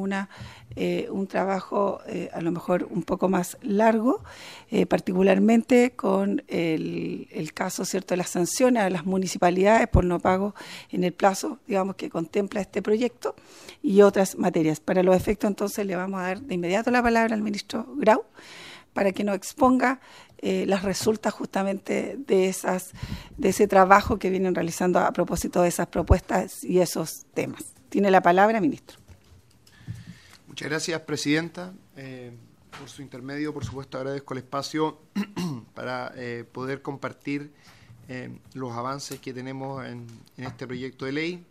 un trabajo a lo mejor un poco más largo, particularmente con el caso, ¿cierto?, de las sanciones a las municipalidades por no pago en el plazo, digamos, que contempla este proyecto, y otras materias. Para los efectos, entonces, le vamos a dar de inmediato la palabra al ministro Grau para que nos exponga las resultas justamente de ese trabajo que vienen realizando a propósito de esas propuestas y esos temas. Tiene la palabra, ministro. Muchas gracias, presidenta. Por su intermedio, por supuesto, agradezco el espacio para poder compartir los avances que tenemos en este proyecto de ley.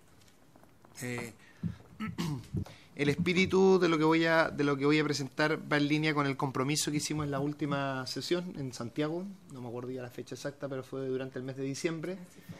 El espíritu de lo que voy a presentar va en línea con el compromiso que hicimos en la última sesión en Santiago. No me acuerdo ya la fecha exacta, pero fue durante el mes de diciembre.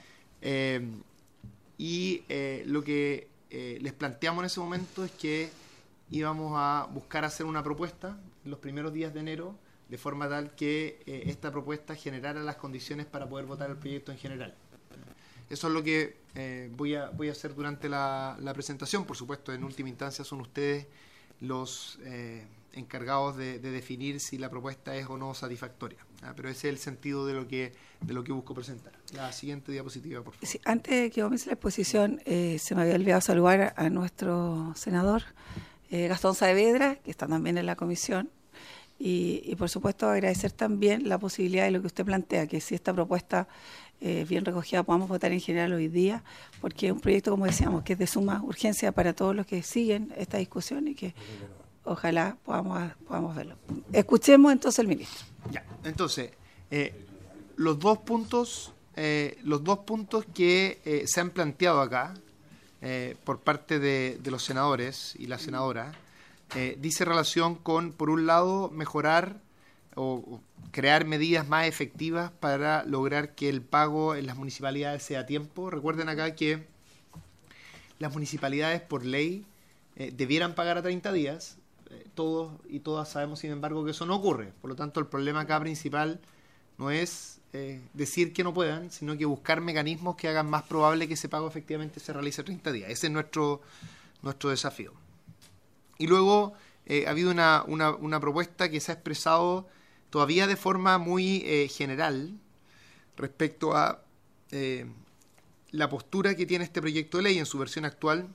Lo que les planteamos en ese momento es que íbamos a buscar hacer una propuesta en los primeros días de enero, de forma tal que esta propuesta generara las condiciones para poder votar el proyecto en general. Eso es lo que voy a hacer durante la presentación. Por supuesto, en última instancia son ustedes los encargados de definir si la propuesta es o no satisfactoria. Pero ese es el sentido de lo que busco presentar. La siguiente diapositiva, por favor. Sí, antes de que comience la exposición, se me había olvidado saludar a nuestro senador Gastón Saavedra, que está también en la comisión, y por supuesto agradecer también la posibilidad de lo que usted plantea, que si esta propuesta bien recogida podamos votar en general hoy día, porque es un proyecto, como decíamos, que es de suma urgencia para todos los que siguen esta discusión y que ojalá podamos verlo. Escuchemos entonces al ministro. Ya, entonces, los dos puntos que se han planteado acá por parte de los senadores y la senadora dice relación con, por un lado, mejorar o crear medidas más efectivas para lograr que el pago en las municipalidades sea a tiempo. Recuerden acá que las municipalidades por ley debieran pagar a 30 días. Todos y todas sabemos, sin embargo, que eso no ocurre. Por lo tanto, el problema acá principal no es decir que no puedan, sino que buscar mecanismos que hagan más probable que ese pago efectivamente se realice a 30 días. Ese es nuestro desafío. Y luego ha habido una propuesta que se ha expresado todavía de forma muy general respecto a la postura que tiene este proyecto de ley en su versión actual,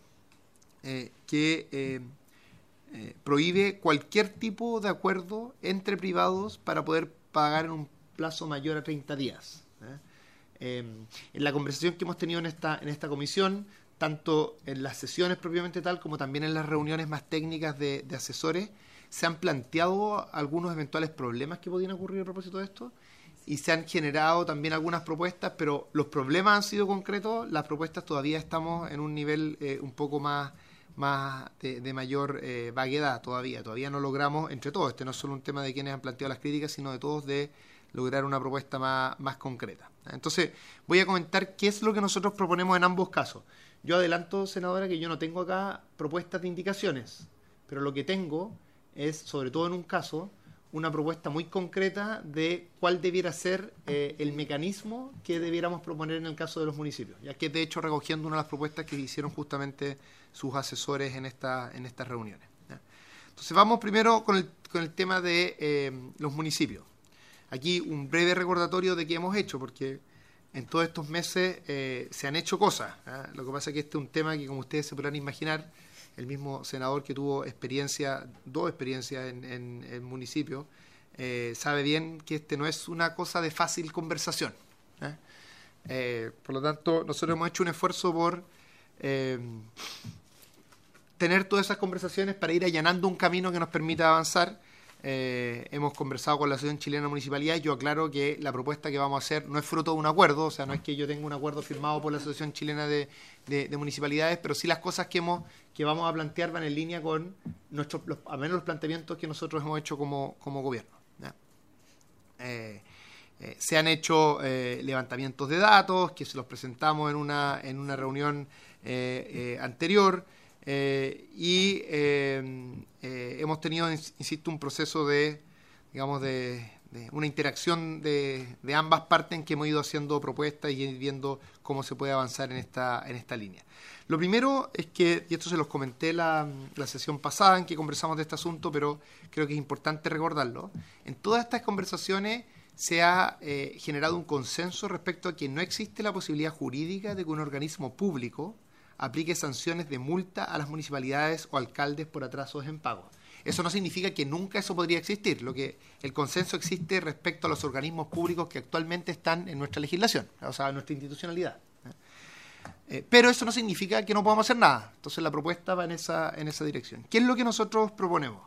que prohíbe cualquier tipo de acuerdo entre privados para poder pagar en un plazo mayor a 30 días. En la conversación que hemos tenido en esta comisión, tanto en las sesiones propiamente tal como también en las reuniones más técnicas de asesores, se han planteado algunos eventuales problemas que podían ocurrir a propósito de esto y se han generado también algunas propuestas, pero los problemas han sido concretos, las propuestas todavía estamos en un nivel un poco más de mayor vaguedad todavía no logramos entre todos, no es solo un tema de quienes han planteado las críticas, sino de todos de lograr una propuesta más concreta. Entonces, voy a comentar qué es lo que nosotros proponemos en ambos casos. Yo adelanto, senadora, que yo no tengo acá propuestas de indicaciones, pero lo que tengo es, sobre todo en un caso, una propuesta muy concreta de cuál debiera ser el mecanismo que debiéramos proponer en el caso de los municipios, ya que de hecho recogiendo una de las propuestas que hicieron justamente sus asesores en estas reuniones. ¿Ya? Entonces vamos primero con el tema de los municipios. Aquí un breve recordatorio de qué hemos hecho, porque en todos estos meses se han hecho cosas. ¿Ya? Lo que pasa es que este es un tema que, como ustedes se podrán imaginar, el mismo senador que tuvo dos experiencias en municipios, sabe bien que no es una cosa de fácil conversación. Por lo tanto, nosotros hemos hecho un esfuerzo por tener todas esas conversaciones para ir allanando un camino que nos permita avanzar. Hemos conversado con la Asociación Chilena de Municipalidades. Yo aclaro que la propuesta que vamos a hacer no es fruto de un acuerdo, o sea, no es que yo tenga un acuerdo firmado por la Asociación Chilena de Municipalidades, pero sí las cosas que vamos a plantear van en línea con al menos los planteamientos que nosotros hemos hecho como gobierno. Se han hecho levantamientos de datos que se los presentamos en una reunión anterior. Hemos tenido, insisto, un proceso de una interacción de ambas partes en que hemos ido haciendo propuestas y viendo cómo se puede avanzar en esta línea. Lo primero es que, y esto se los comenté la sesión pasada en que conversamos de este asunto, pero creo que es importante recordarlo, en todas estas conversaciones se ha generado un consenso respecto a que no existe la posibilidad jurídica de que un organismo público aplique sanciones de multa a las municipalidades o alcaldes por atrasos en pagos. Eso no significa que nunca eso podría existir. El consenso existe respecto a los organismos públicos que actualmente están en nuestra legislación, o sea, en nuestra institucionalidad. Pero eso no significa que no podamos hacer nada. Entonces la propuesta va en esa dirección. ¿Qué es lo que nosotros proponemos?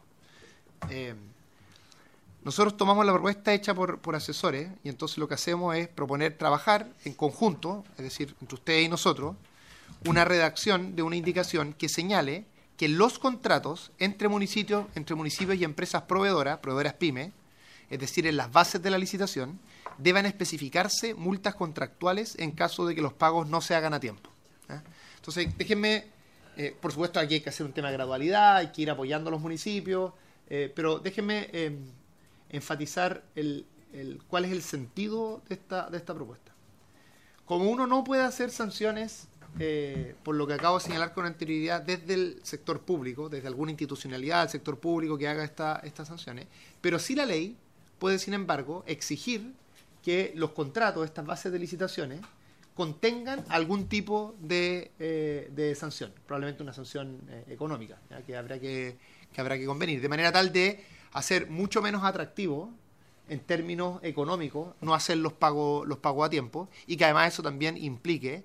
Nosotros tomamos la propuesta hecha por asesores y entonces lo que hacemos es proponer trabajar en conjunto, es decir, entre ustedes y nosotros, una redacción de una indicación que señale que los contratos entre municipios y empresas proveedoras pyme, es decir, en las bases de la licitación, deban especificarse multas contractuales en caso de que los pagos no se hagan a tiempo. Entonces, déjenme, por supuesto, aquí hay que hacer un tema de gradualidad, hay que ir apoyando a los municipios, pero déjenme enfatizar cuál es el sentido de esta propuesta. Como uno no puede hacer sanciones por lo que acabo de señalar con anterioridad, desde el sector público, desde alguna institucionalidad del sector público que haga estas sanciones, pero sí la ley puede, sin embargo, exigir que los contratos, estas bases de licitaciones, contengan algún tipo de sanción, probablemente una sanción económica, ¿ya? que habrá que convenir, de manera tal de hacer mucho menos atractivo en términos económicos no hacer los pagos a tiempo, y que además eso también implique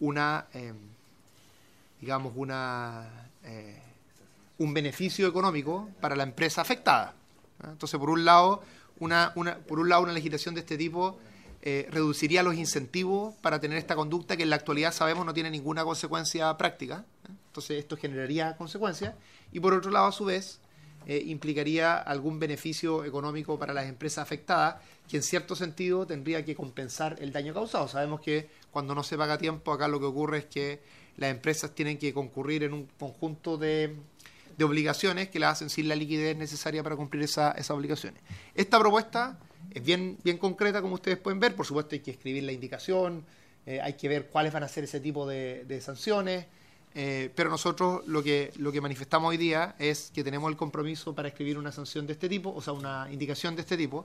un beneficio económico para la empresa afectada. Entonces, por un lado, una legislación de este tipo reduciría los incentivos para tener esta conducta que en la actualidad sabemos no tiene ninguna consecuencia práctica. Entonces, esto generaría consecuencias. Y por otro lado, a su vez, implicaría algún beneficio económico para las empresas afectadas, que en cierto sentido tendría que compensar el daño causado. Sabemos que cuando no se paga a tiempo, acá lo que ocurre es que las empresas tienen que concurrir en un conjunto de obligaciones que las hacen sin la liquidez necesaria para cumplir esas obligaciones. Esta propuesta es bien concreta, como ustedes pueden ver. Por supuesto, hay que escribir la indicación, hay que ver cuáles van a ser ese tipo de sanciones. Pero nosotros lo que manifestamos hoy día es que tenemos el compromiso para escribir una sanción de este tipo, o sea, una indicación de este tipo,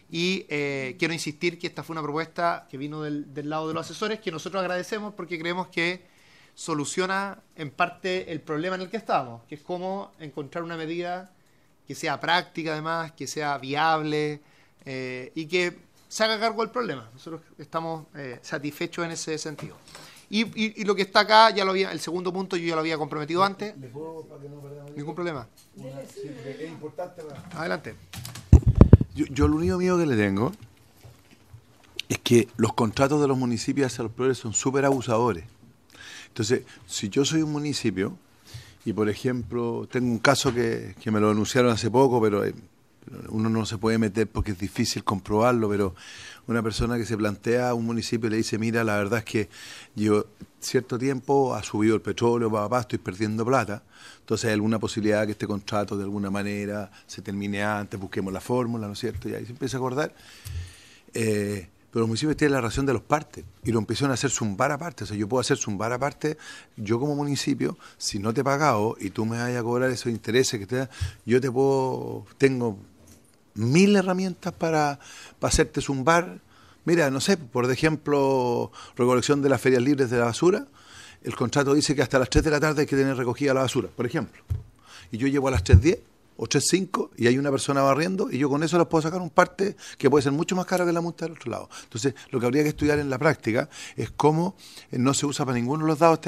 Y quiero insistir que esta fue una propuesta que vino del lado de los asesores, que nosotros agradecemos porque creemos que soluciona en parte el problema en el que estábamos, que es cómo encontrar una medida que sea práctica además, que sea viable y que se haga cargo del problema. Nosotros estamos satisfechos en ese sentido. Y lo que está acá, el segundo punto yo ya lo había comprometido antes. ¿Le puedo, para que no perdamos ningún problema? Es importante. Adelante. Yo lo único mío que le tengo es que los contratos de los municipios hacia los proveedores son súper abusadores. Entonces, si yo soy un municipio y, por ejemplo, tengo un caso que me lo denunciaron hace poco, pero uno no se puede meter porque es difícil comprobarlo, pero una persona que se plantea a un municipio y le dice, mira, la verdad es que yo cierto tiempo ha subido el petróleo, estoy perdiendo plata, entonces hay alguna posibilidad que este contrato de alguna manera se termine antes, busquemos la fórmula, ¿no es cierto? Y ahí se empieza a acordar. Pero los municipios tienen la razón de los partes y lo empezaron a hacer zumbar aparte. O sea, yo puedo hacer zumbar aparte, yo como municipio, si no te he pagado y tú me vayas a cobrar esos intereses que te dan, tengo 1000 herramientas para hacerte zumbar. Mira, no sé, por ejemplo, recolección de las ferias libres de la basura, el contrato dice que hasta las 3 de la tarde hay que tener recogida la basura, por ejemplo. Y yo llego a las 3:10 o 3:05 y hay una persona barriendo y yo con eso les puedo sacar un parte que puede ser mucho más caro que la multa del otro lado. Entonces, lo que habría que estudiar en la práctica es cómo no se usa para ninguno de los lados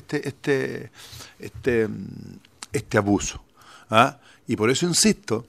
este abuso. ¿Ah? Y por eso insisto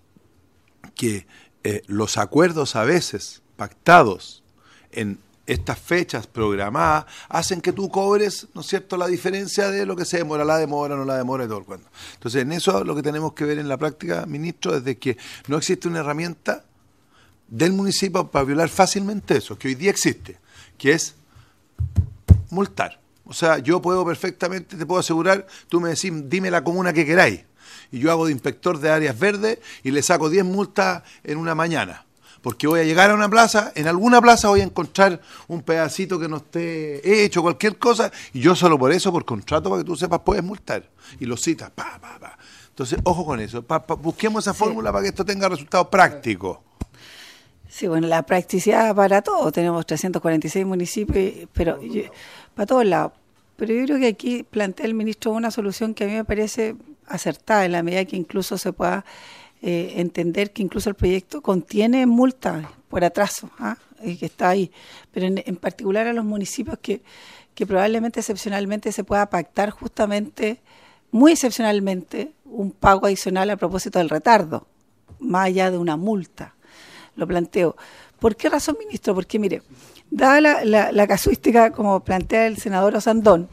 que los acuerdos a veces pactados en estas fechas programadas hacen que tú cobres, ¿no es cierto?, la diferencia de lo que se demora, no la demora y todo el cuento. Entonces, en eso lo que tenemos que ver en la práctica, ministro, es de que no existe una herramienta del municipio para violar fácilmente eso, que hoy día existe, que es multar. O sea, yo puedo perfectamente, te puedo asegurar, tú me decís, dime la comuna que queráis, y yo hago de inspector de áreas verdes y le saco 10 multas en una mañana. Porque voy a llegar a una plaza, en alguna plaza voy a encontrar un pedacito que no esté hecho, cualquier cosa, y yo solo por eso, por contrato, para que tú sepas, puedes multar. Y lo citas, Entonces, ojo con eso, busquemos esa fórmula para que esto tenga resultados prácticos. Sí, bueno, la practicidad para todo, tenemos 346 municipios, pero para todos lados. Pero yo creo que aquí plantea el ministro una solución que a mí me parece acertada, en la medida que incluso se pueda entender que incluso el proyecto contiene multa por atraso, y que está ahí, pero en particular a los municipios que probablemente excepcionalmente se pueda pactar justamente, muy excepcionalmente, un pago adicional a propósito del retardo, más allá de una multa. Lo planteo. ¿Por qué razón, ministro? Porque, mire, dada la casuística como plantea el senador Osandón,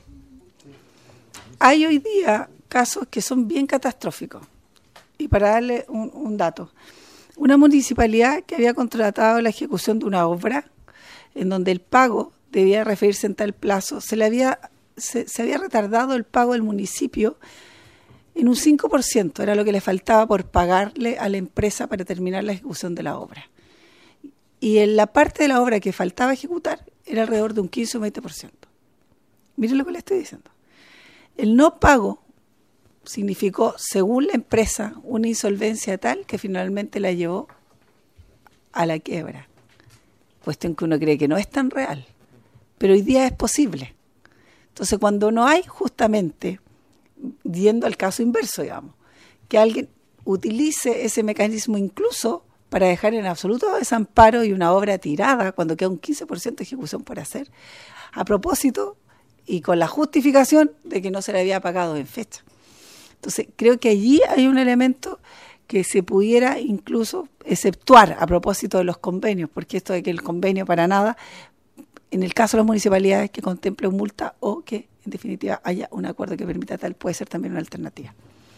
hay hoy día casos que son bien catastróficos. Y para darle un dato, una municipalidad que había contratado la ejecución de una obra en donde el pago debía referirse en tal plazo, se había retardado el pago del municipio en un 5%, era lo que le faltaba por pagarle a la empresa para terminar la ejecución de la obra. Y en la parte de la obra que faltaba ejecutar era alrededor de un 15 o 20%. Miren lo que le estoy diciendo. El no pago significó, según la empresa, una insolvencia tal que finalmente la llevó a la quiebra. Cuestión que uno cree que no es tan real, pero hoy día es posible. Entonces, cuando no hay, justamente, yendo al caso inverso, digamos, que alguien utilice ese mecanismo incluso para dejar en absoluto desamparo y una obra tirada cuando queda un 15% de ejecución por hacer, a propósito y con la justificación de que no se le había pagado en fecha. Entonces, creo que allí hay un elemento que se pudiera incluso exceptuar a propósito de los convenios, porque esto de que el convenio para nada, en el caso de las municipalidades, que contemplen multa o que, en definitiva, haya un acuerdo que permita tal, puede ser también una alternativa.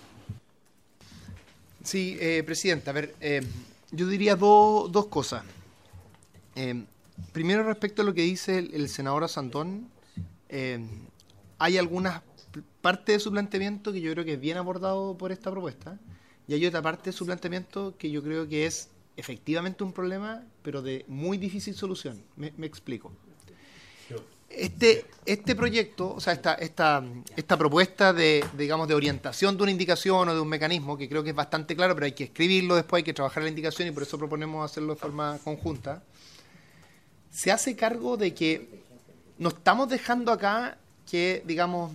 Sí, Presidenta, a ver, yo diría dos cosas. Primero, respecto a lo que dice el senador Osandón, hay algunas parte de su planteamiento que yo creo que es bien abordado por esta propuesta, y hay otra parte de su planteamiento que yo creo que es efectivamente un problema, pero de muy difícil solución. Me explico. Este proyecto, o sea, esta propuesta de orientación de una indicación o de un mecanismo, que creo que es bastante claro, pero hay que escribirlo después, hay que trabajar la indicación y por eso proponemos hacerlo de forma conjunta, se hace cargo de que no estamos dejando acá que, digamos,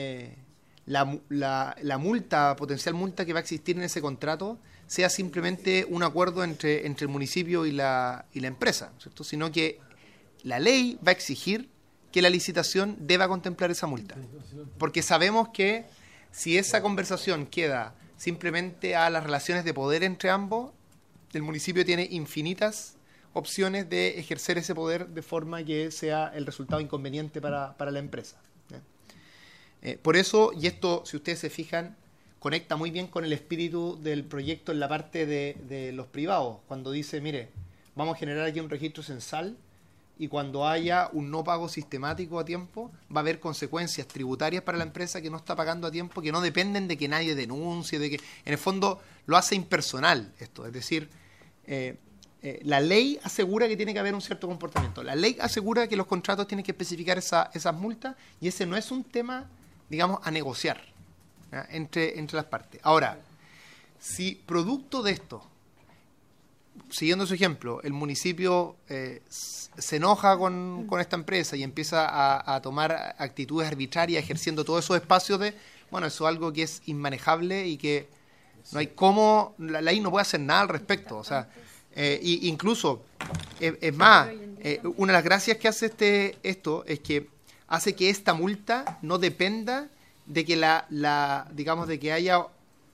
la multa, potencial multa que va a existir en ese contrato sea simplemente un acuerdo entre el municipio y la empresa, ¿cierto? Sino que la ley va a exigir que la licitación deba contemplar esa multa. Porque sabemos que si esa conversación queda simplemente a las relaciones de poder entre ambos, el municipio tiene infinitas opciones de ejercer ese poder de forma que sea el resultado inconveniente para la empresa. Por eso, y esto, si ustedes se fijan, conecta muy bien con el espíritu del proyecto en la parte de los privados, cuando dice, mire, vamos a generar aquí un registro censal y cuando haya un no pago sistemático a tiempo, va a haber consecuencias tributarias para la empresa que no está pagando a tiempo, que no dependen de que nadie denuncie, de que en el fondo lo hace impersonal esto, es decir, la ley asegura que tiene que haber un cierto comportamiento, la ley asegura que los contratos tienen que especificar esas multas y ese no es un tema, digamos, a negociar entre las partes. Ahora, si producto de esto, siguiendo su ejemplo, el municipio se enoja con esta empresa y empieza a tomar actitudes arbitrarias ejerciendo todos esos espacios bueno, eso es algo que es inmanejable y que no hay cómo, la ley no puede hacer nada al respecto, o sea, incluso, es más, una de las gracias que hace esto es que hace que esta multa no dependa de que digamos, de que haya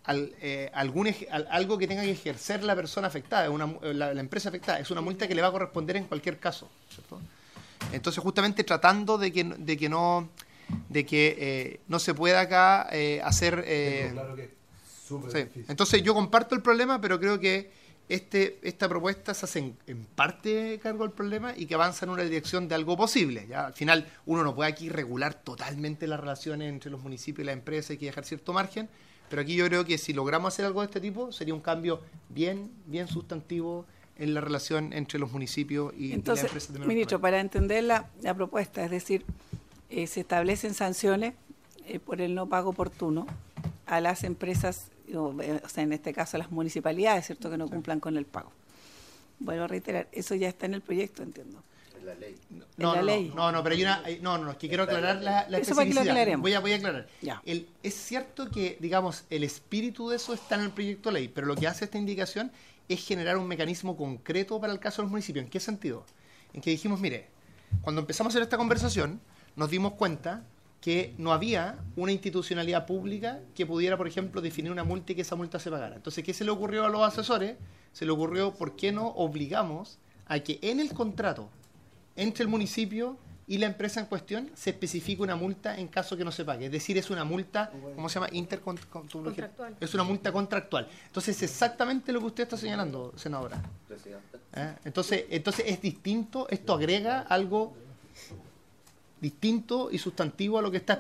algo que tenga que ejercer la persona afectada, la empresa afectada. Es una multa que le va a corresponder en cualquier caso, ¿cierto? Entonces, justamente tratando de que no se pueda acá hacer... claro que es súper difícil. Entonces, yo comparto el problema, pero creo que esta propuesta se hace en parte cargo del problema y que avanza en una dirección de algo posible. ¿Ya? Al final, uno no puede aquí regular totalmente las relaciones entre los municipios y la empresa, hay que dejar cierto margen, pero aquí yo creo que si logramos hacer algo de este tipo, sería un cambio bien sustantivo en la relación entre los municipios y entonces, la empresa. Entonces, ministro, para entender la propuesta, es decir, se establecen sanciones por el no pago oportuno a las empresas, o sea, en este caso a las municipalidades, ¿cierto?, que no cumplan con el pago. Vuelvo a reiterar, eso ya está en el proyecto, entiendo. En la ley. No, pero hay una... es que quiero aclarar la eso para que lo especificidad. aclaremos. Voy a aclarar. Ya. Es cierto que, digamos, el espíritu de eso está en el proyecto de ley, pero lo que hace esta indicación es generar un mecanismo concreto para el caso de los municipios. ¿En qué sentido? En que dijimos, mire, cuando empezamos a hacer esta conversación, nos dimos cuenta que no había una institucionalidad pública que pudiera, por ejemplo, definir una multa y que esa multa se pagara. Entonces, ¿qué se le ocurrió a los asesores? Se le ocurrió, ¿por qué no obligamos a que en el contrato entre el municipio y la empresa en cuestión se especifique una multa en caso que no se pague? Es decir, es una multa, ¿cómo se llama? Contractual. Es una multa contractual. Entonces, es exactamente lo que usted está señalando, senadora. Entonces es distinto, esto agrega algo distinto y sustantivo a lo que está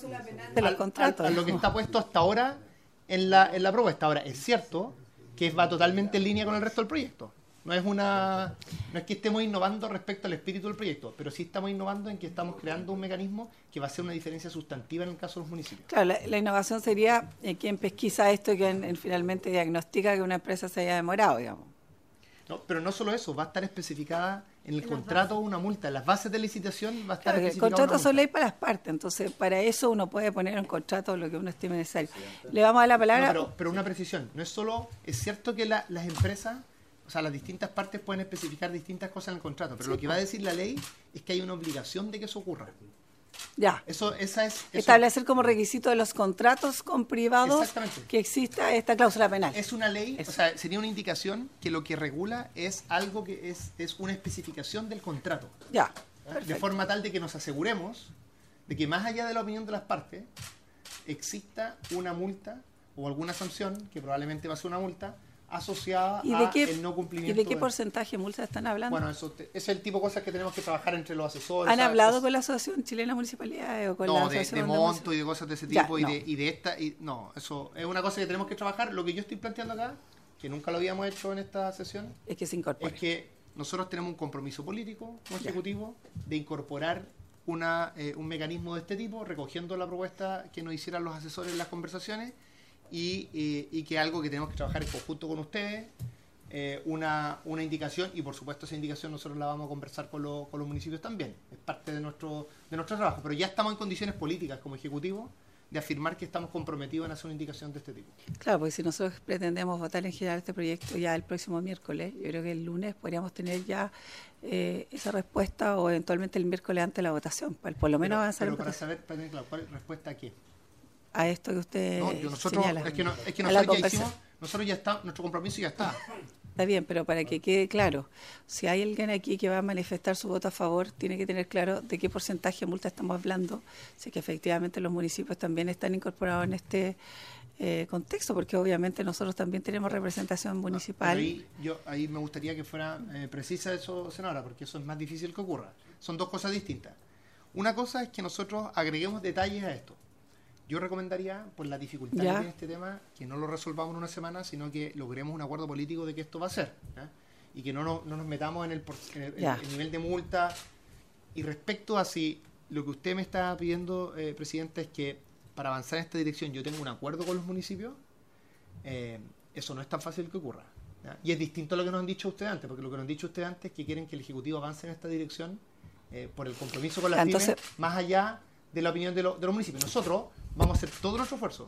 a lo que está puesto hasta ahora en la propuesta. Ahora, es cierto que va totalmente en línea con el resto del proyecto. No es que estemos innovando respecto al espíritu del proyecto, pero sí estamos innovando en que estamos creando un mecanismo que va a hacer una diferencia sustantiva en el caso de los municipios. Claro, la innovación sería quien pesquisa esto y quien finalmente diagnostica que una empresa se haya demorado, digamos. No, pero no solo eso, va a estar especificada en el contrato una multa. En las bases de licitación va a estar especificada. El contrato son ley para las partes, entonces para eso uno puede poner en contrato lo que uno estime necesario. Le vamos a dar la palabra. No, pero una precisión, no es solo, es cierto que las empresas, o sea, las distintas partes pueden especificar distintas cosas en el contrato, pero sí, lo que va a decir la ley es que hay una obligación de que eso ocurra. Ya. Eso. Establecer como requisito de los contratos con privados que exista esta cláusula penal. Es una ley, o sea, sería una indicación que lo que regula es algo que es una especificación del contrato. Ya. De forma tal de que nos aseguremos de que más allá de la opinión de las partes exista una multa o alguna sanción, que probablemente va a ser una multa, asociada el no cumplimiento. ¿Y de qué porcentaje de multa están hablando? Bueno, eso es el tipo de cosas que tenemos que trabajar entre los asesores. ¿Han hablado con la Asociación Chilena de Municipalidades o con la Asociación de monto y de cosas de ese tipo ya, no, eso es una cosa que tenemos que trabajar. Lo que yo estoy planteando acá, que nunca lo habíamos hecho en esta sesión, es que se incorpore. Es que nosotros tenemos un compromiso político como ejecutivo de incorporar un mecanismo de este tipo, recogiendo la propuesta que nos hicieran los asesores en las conversaciones y que algo que tenemos que trabajar en conjunto con ustedes, una indicación, y por supuesto esa indicación nosotros la vamos a conversar con los municipios también, es parte de nuestro trabajo, pero ya estamos en condiciones políticas como Ejecutivo de afirmar que estamos comprometidos en hacer una indicación de este tipo. Claro, porque si nosotros pretendemos votar en general este proyecto ya el próximo miércoles, yo creo que el lunes podríamos tener ya esa respuesta, o eventualmente el miércoles antes de la votación, para por lo menos avanzar pero en para votación. saber, para tener claro, ¿cuál respuesta a qué? A esto que usted señala. Es que A la nosotros ya conversación. nosotros ya está, nuestro compromiso ya está. Está bien, pero para que quede claro, si hay alguien aquí que va a manifestar su voto a favor, tiene que tener claro de qué porcentaje de multa estamos hablando, si que efectivamente los municipios también están incorporados en este contexto, porque obviamente nosotros también tenemos representación municipal. Ahí me gustaría que fuera precisa eso, senadora, porque eso es más difícil que ocurra. Son dos cosas distintas. Una cosa es que nosotros agreguemos detalles a esto. Yo recomendaría, por la dificultad que tiene este tema, que no lo resolvamos en una semana, sino que logremos un acuerdo político de que esto va a ser, ¿ya? Y que no nos metamos en el nivel de multa. Y respecto a si lo que usted me está pidiendo, Presidente, es que para avanzar en esta dirección yo tengo un acuerdo con los municipios, eso no es tan fácil que ocurra, ¿ya? Y es distinto a lo que nos han dicho ustedes antes, porque lo que nos han dicho ustedes antes es que quieren que el Ejecutivo avance en esta dirección por el compromiso con las pymes, más allá de la opinión de los municipios. Nosotros vamos a hacer todo nuestro esfuerzo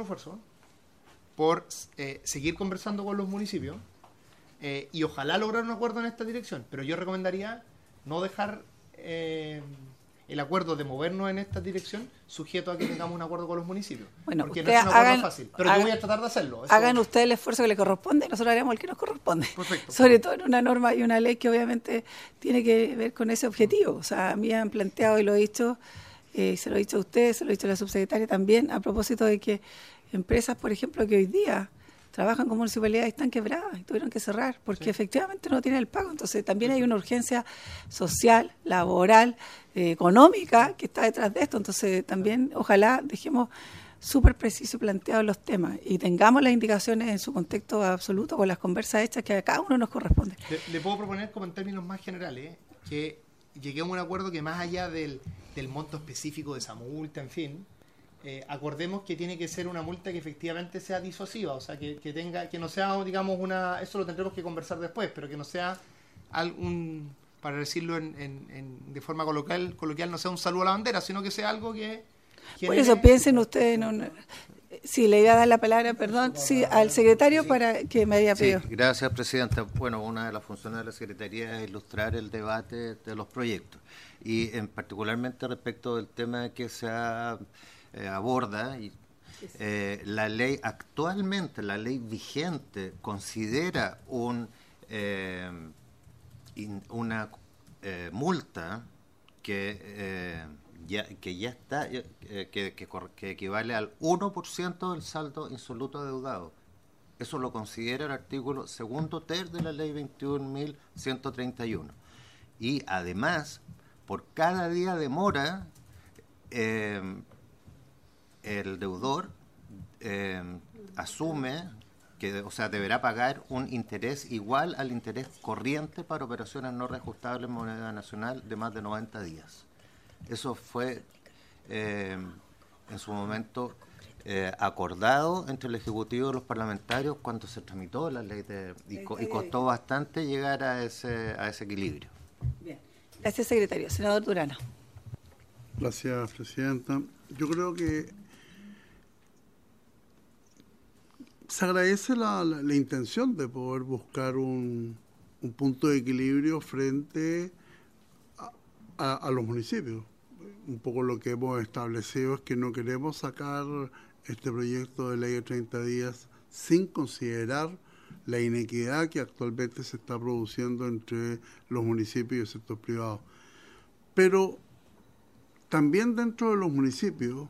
por seguir conversando con los municipios y ojalá lograr un acuerdo en esta dirección. Pero yo recomendaría no dejar el acuerdo de movernos en esta dirección sujeto a que tengamos un acuerdo con los municipios. Bueno, porque no es un acuerdo fácil. Pero yo voy a tratar de hacerlo. Hagan ustedes el esfuerzo que les corresponde y nosotros haremos el que nos corresponde. Perfecto. Sobre todo en una norma y una ley que obviamente tiene que ver con ese objetivo. O sea, a mí han planteado, y lo he dicho, se lo he dicho a ustedes, se lo he dicho a la subsecretaria también, a propósito de que empresas, por ejemplo, que hoy día trabajan con municipalidades y están quebradas y tuvieron que cerrar porque efectivamente no tienen el pago. Entonces también hay una urgencia social, laboral, económica que está detrás de esto. Entonces también ojalá dejemos súper preciso y planteados los temas y tengamos las indicaciones en su contexto absoluto con las conversas hechas que a cada uno nos corresponde. Le puedo proponer como en términos más generales que lleguemos a un acuerdo que más allá del monto específico de esa multa, en fin, acordemos que tiene que ser una multa que efectivamente sea disuasiva, o sea, que no sea, digamos, eso lo tendremos que conversar después, pero que no sea algún, para decirlo de forma coloquial, no sea un saludo a la bandera, sino que sea algo que por eso piensen ustedes en un... Sí, le iba a dar la palabra, perdón, sí, al secretario para que me haya pedido. Sí, gracias, Presidenta. Bueno, una de las funciones de la Secretaría es ilustrar el debate de los proyectos y particularmente respecto del tema que se aborda. La ley, actualmente la ley vigente considera una multa que ya está, que equivale al 1% del saldo insoluto adeudado. Eso lo considera el artículo segundo ter de la ley 21.131. Y además, por cada día de mora, el deudor asume que, o sea, deberá pagar un interés igual al interés corriente para operaciones no reajustables en moneda nacional de más de 90 días. Eso fue en su momento acordado entre el Ejecutivo y los parlamentarios cuando se tramitó la ley y costó bastante llegar a ese equilibrio. Bien. Gracias, secretario. Senador Durana. Gracias, Presidenta. Yo creo que se agradece la intención de poder buscar un punto de equilibrio frente a los municipios. Un poco lo que hemos establecido es que no queremos sacar este proyecto de ley de 30 días sin considerar la inequidad que actualmente se está produciendo entre los municipios y el sector privado. Pero también dentro de los municipios,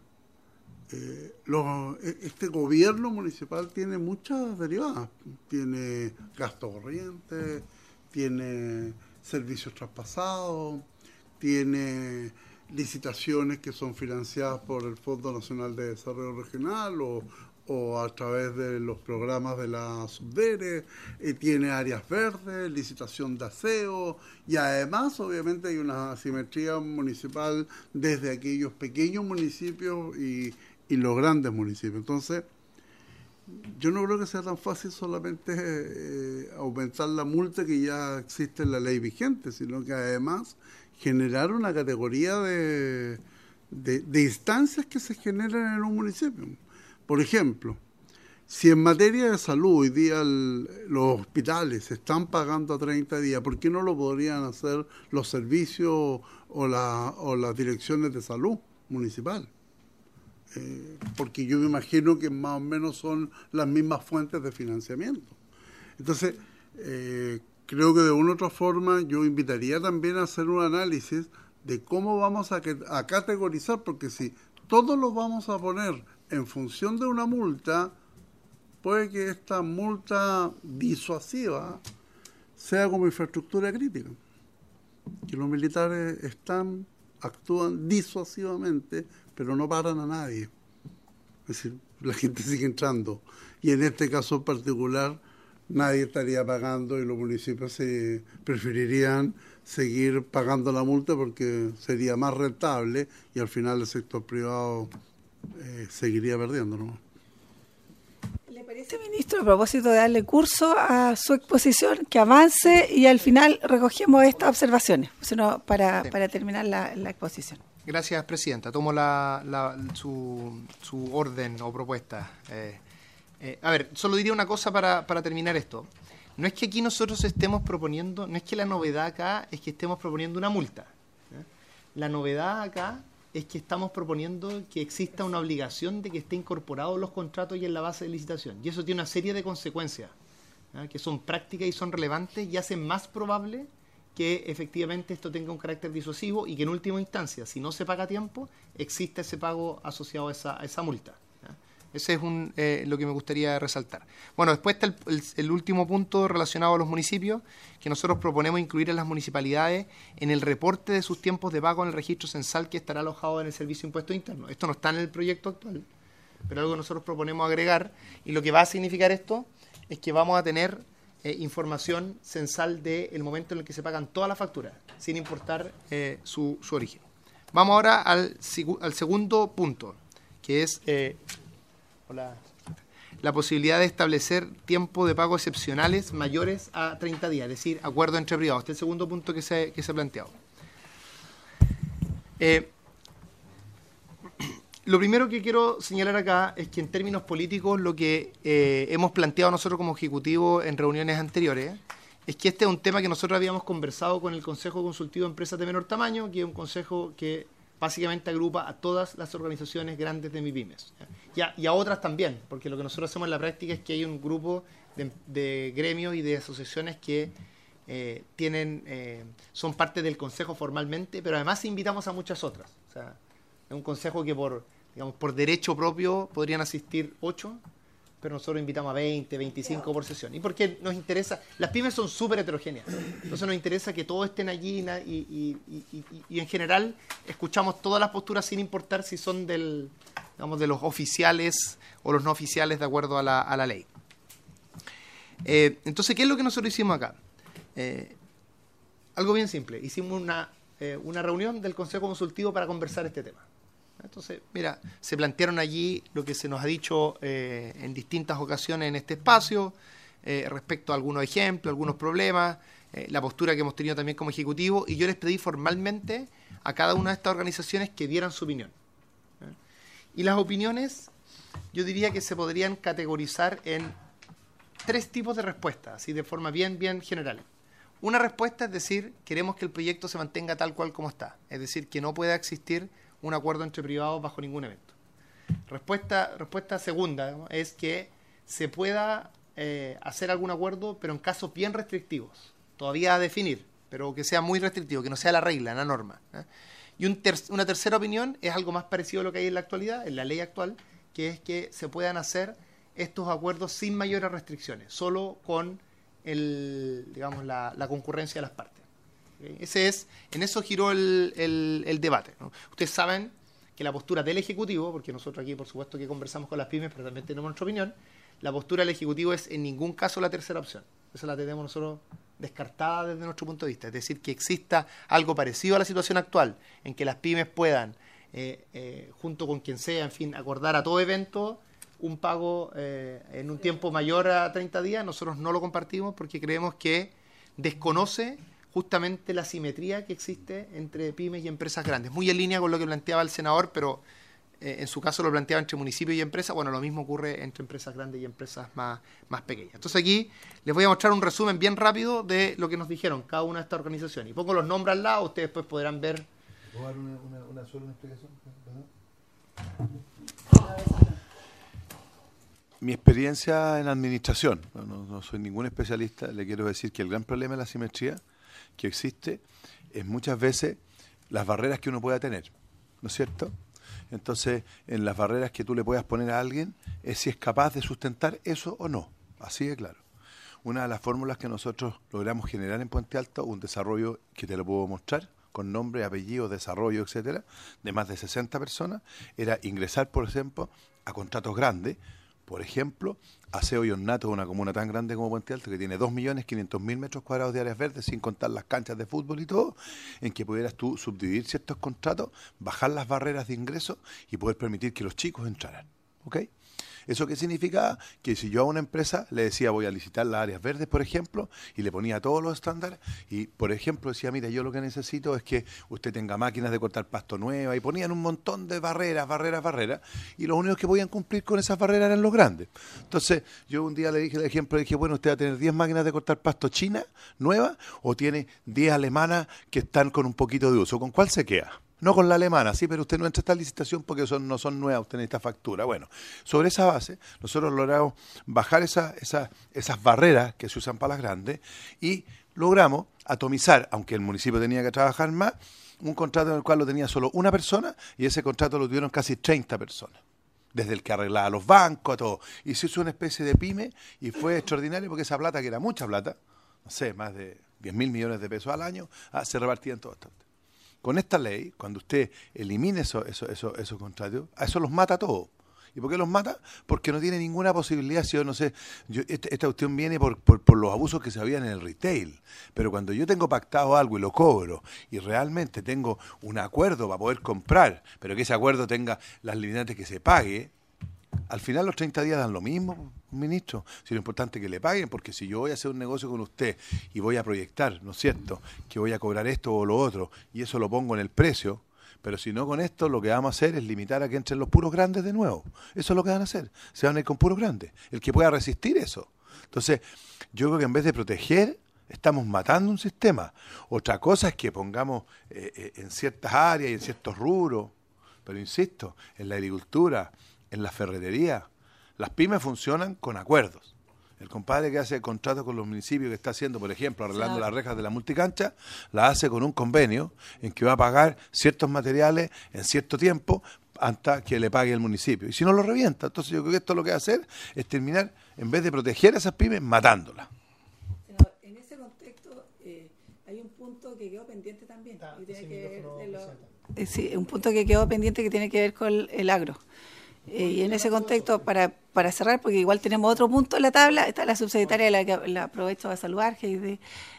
este gobierno municipal tiene muchas derivadas. Tiene gasto corriente, tiene servicios traspasados, tiene licitaciones que son financiadas por el Fondo Nacional de Desarrollo Regional o a través de los programas de la Subdere, tiene áreas verdes, licitación de aseo, y además obviamente hay una asimetría municipal desde aquellos pequeños municipios y los grandes municipios. Entonces, yo no creo que sea tan fácil solamente aumentar la multa que ya existe en la ley vigente, sino que además generar una categoría de instancias que se generan en un municipio. Por ejemplo, si en materia de salud hoy día los hospitales se están pagando a 30 días, ¿por qué no lo podrían hacer los servicios o las direcciones de salud municipal? Porque yo me imagino que más o menos son las mismas fuentes de financiamiento. Entonces, creo que de una u otra forma yo invitaría también a hacer un análisis de cómo vamos a categorizar, porque si todos los vamos a poner en función de una multa, puede que esta multa disuasiva sea como infraestructura crítica, que los militares actúan disuasivamente, pero no paran a nadie. Es decir, la gente sigue entrando. Y en este caso en particular, nadie estaría pagando y los municipios preferirían seguir pagando la multa porque sería más rentable y al final el sector privado seguiría perdiendo, ¿no? ¿Le parece, ministro, a propósito de darle curso a su exposición, que avance y al final recogemos estas observaciones, sino para terminar la exposición? Gracias, presidenta. Tomo su orden o propuesta. A ver, solo diría una cosa para terminar esto. No es que aquí nosotros estemos proponiendo, no es que la novedad acá es que estemos proponiendo una multa. La novedad acá es que estamos proponiendo que exista una obligación de que esté incorporado en los contratos y en la base de licitación. Y eso tiene una serie de consecuencias, que son prácticas y son relevantes y hacen más probable que efectivamente esto tenga un carácter disuasivo y que en última instancia, si no se paga a tiempo, exista ese pago asociado a esa multa. Ese es lo que me gustaría resaltar. Bueno, después está el último punto relacionado a los municipios, que nosotros proponemos incluir a las municipalidades en el reporte de sus tiempos de pago en el registro censal que estará alojado en el Servicio de Impuestos Internos. Esto no está en el proyecto actual, pero algo que nosotros proponemos agregar, y lo que va a significar esto es que vamos a tener información censal del momento en el que se pagan todas las facturas, sin importar su origen. Vamos ahora al segundo punto, que es la posibilidad de establecer tiempo de pago excepcionales mayores a 30 días, es decir, acuerdo entre privados. Este es el segundo punto que se ha planteado. Lo primero que quiero señalar acá es que en términos políticos lo que hemos planteado nosotros como Ejecutivo en reuniones anteriores es que este es un tema que nosotros habíamos conversado con el Consejo Consultivo de Empresas de Menor Tamaño, que es un consejo que básicamente agrupa a todas las organizaciones grandes de MIPYMES. Y a otras también, porque lo que nosotros hacemos en la práctica es que hay un grupo de gremios y de asociaciones que son parte del consejo formalmente, pero además invitamos a muchas otras. O sea, es un consejo que por derecho propio podrían asistir 8, pero nosotros invitamos a 20, 25 por sesión. ¿Y por qué nos interesa? Las pymes son súper heterogéneas, entonces nos interesa que todos estén allí y en general escuchamos todas las posturas sin importar si son de los oficiales o los no oficiales de acuerdo a la ley. Entonces, ¿qué es lo que nosotros hicimos acá? Algo bien simple. Hicimos una reunión del Consejo Consultivo para conversar este tema. Entonces, mira, se plantearon allí lo que se nos ha dicho en distintas ocasiones en este espacio, respecto a algunos ejemplos, algunos problemas, la postura que hemos tenido también como Ejecutivo, y yo les pedí formalmente a cada una de estas organizaciones que dieran su opinión. Y las opiniones, yo diría que se podrían categorizar en 3 tipos de respuestas, así de forma bien general. Una respuesta es decir, queremos que el proyecto se mantenga tal cual como está, es decir, que no pueda existir un acuerdo entre privados bajo ningún evento. Respuesta segunda, ¿no?, es que se pueda hacer algún acuerdo, pero en casos bien restrictivos, todavía a definir, pero que sea muy restrictivo, que no sea la regla, la norma. Y una tercera opinión es algo más parecido a lo que hay en la actualidad, en la ley actual, que es que se puedan hacer estos acuerdos sin mayores restricciones, solo con la concurrencia de las partes. En eso giró el debate, ¿no? Ustedes saben que la postura del Ejecutivo, porque nosotros aquí por supuesto que conversamos con las pymes, pero también tenemos nuestra opinión, la postura del Ejecutivo es en ningún caso la tercera opción. Esa la tenemos nosotros descartada desde nuestro punto de vista. Es decir, que exista algo parecido a la situación actual, en que las pymes puedan, junto con quien sea, en fin, acordar a todo evento un pago en un tiempo mayor a 30 días. Nosotros no lo compartimos porque creemos que desconoce justamente la simetría que existe entre pymes y empresas grandes. Muy en línea con lo que planteaba el senador, pero en su caso lo planteaba entre municipios y empresas. Bueno, lo mismo ocurre entre empresas grandes y empresas más pequeñas. Entonces aquí les voy a mostrar un resumen bien rápido de lo que nos dijeron cada una de estas organizaciones. Y pongo los nombres al lado, ustedes después podrán ver. ¿Puedo dar una sola explicación? Mi experiencia en administración, no soy ningún especialista, le quiero decir que el gran problema de la simetría que existe es muchas veces las barreras que uno pueda tener, ¿no es cierto? Entonces, en las barreras que tú le puedas poner a alguien es si es capaz de sustentar eso o no, así de claro. Una de las fórmulas que nosotros logramos generar en Puente Alto, un desarrollo que te lo puedo mostrar, con nombre, apellido, desarrollo, etcétera, de más de 60 personas, era ingresar, por ejemplo, a contratos grandes. Por ejemplo, Aseo y Ornato es una comuna tan grande como Puente Alto que tiene 2.500.000 metros cuadrados de áreas verdes, sin contar las canchas de fútbol y todo, en que pudieras tú subdividir ciertos contratos, bajar las barreras de ingreso y poder permitir que los chicos entraran. ¿Ok? ¿Eso qué significa? Que si yo a una empresa le decía voy a licitar las áreas verdes, por ejemplo, y le ponía todos los estándares, y por ejemplo decía, mira, yo lo que necesito es que usted tenga máquinas de cortar pasto nuevas, y ponían un montón de barreras, y los únicos que podían cumplir con esas barreras eran los grandes. Entonces, yo un día le dije el ejemplo, le dije, bueno, usted va a tener 10 máquinas de cortar pasto chinas, nuevas, o tiene 10 alemanas que están con un poquito de uso. ¿Con cuál se queda? No con la alemana, sí, pero usted no entra a esta licitación porque no son nuevas, usted necesita factura. Bueno, sobre esa base, nosotros logramos bajar esas barreras que se usan para las grandes y logramos atomizar, aunque el municipio tenía que trabajar más, un contrato en el cual lo tenía solo una persona y ese contrato lo tuvieron casi 30 personas. Desde el que arreglaba los bancos a todo. Y se hizo una especie de pyme y fue extraordinario porque esa plata, que era mucha plata, no sé, más de 10.000 millones de pesos al año, se repartía en todo esto. Con esta ley, cuando usted elimine esos contratos, a eso los mata a todos. ¿Y por qué los mata? Porque no tiene ninguna posibilidad. Si yo no sé, esta cuestión viene por los abusos que se habían en el retail. Pero cuando yo tengo pactado algo y lo cobro, y realmente tengo un acuerdo para poder comprar, pero que ese acuerdo tenga las limitantes que se pague, al final los 30 días dan lo mismo, ministro. Si lo importante es que le paguen, porque si yo voy a hacer un negocio con usted y voy a proyectar, ¿no es cierto?, que voy a cobrar esto o lo otro, y eso lo pongo en el precio, pero si no con esto, lo que vamos a hacer es limitar a que entren los puros grandes de nuevo. Eso es lo que van a hacer. Se van a ir con puros grandes. El que pueda resistir eso. Entonces, yo creo que en vez de proteger, estamos matando un sistema. Otra cosa es que pongamos en ciertas áreas y en ciertos rubros, pero insisto, en la agricultura, en la ferretería, las pymes funcionan con acuerdos. El compadre que hace contrato con los municipios, que está haciendo, por ejemplo, arreglando las rejas de la multicancha, la hace con un convenio en que va a pagar ciertos materiales en cierto tiempo hasta que le pague el municipio. Y si no, lo revienta. Entonces yo creo que esto lo que va a hacer es terminar, en vez de proteger a esas pymes, matándolas. En ese contexto hay un punto que quedó pendiente también. Y tiene que ver sí, un punto que quedó pendiente que tiene que ver con el agro. Y en ese contexto, para cerrar, porque igual tenemos otro punto en la tabla, está la subsecretaria, de la que la aprovecho a saludar, Heidi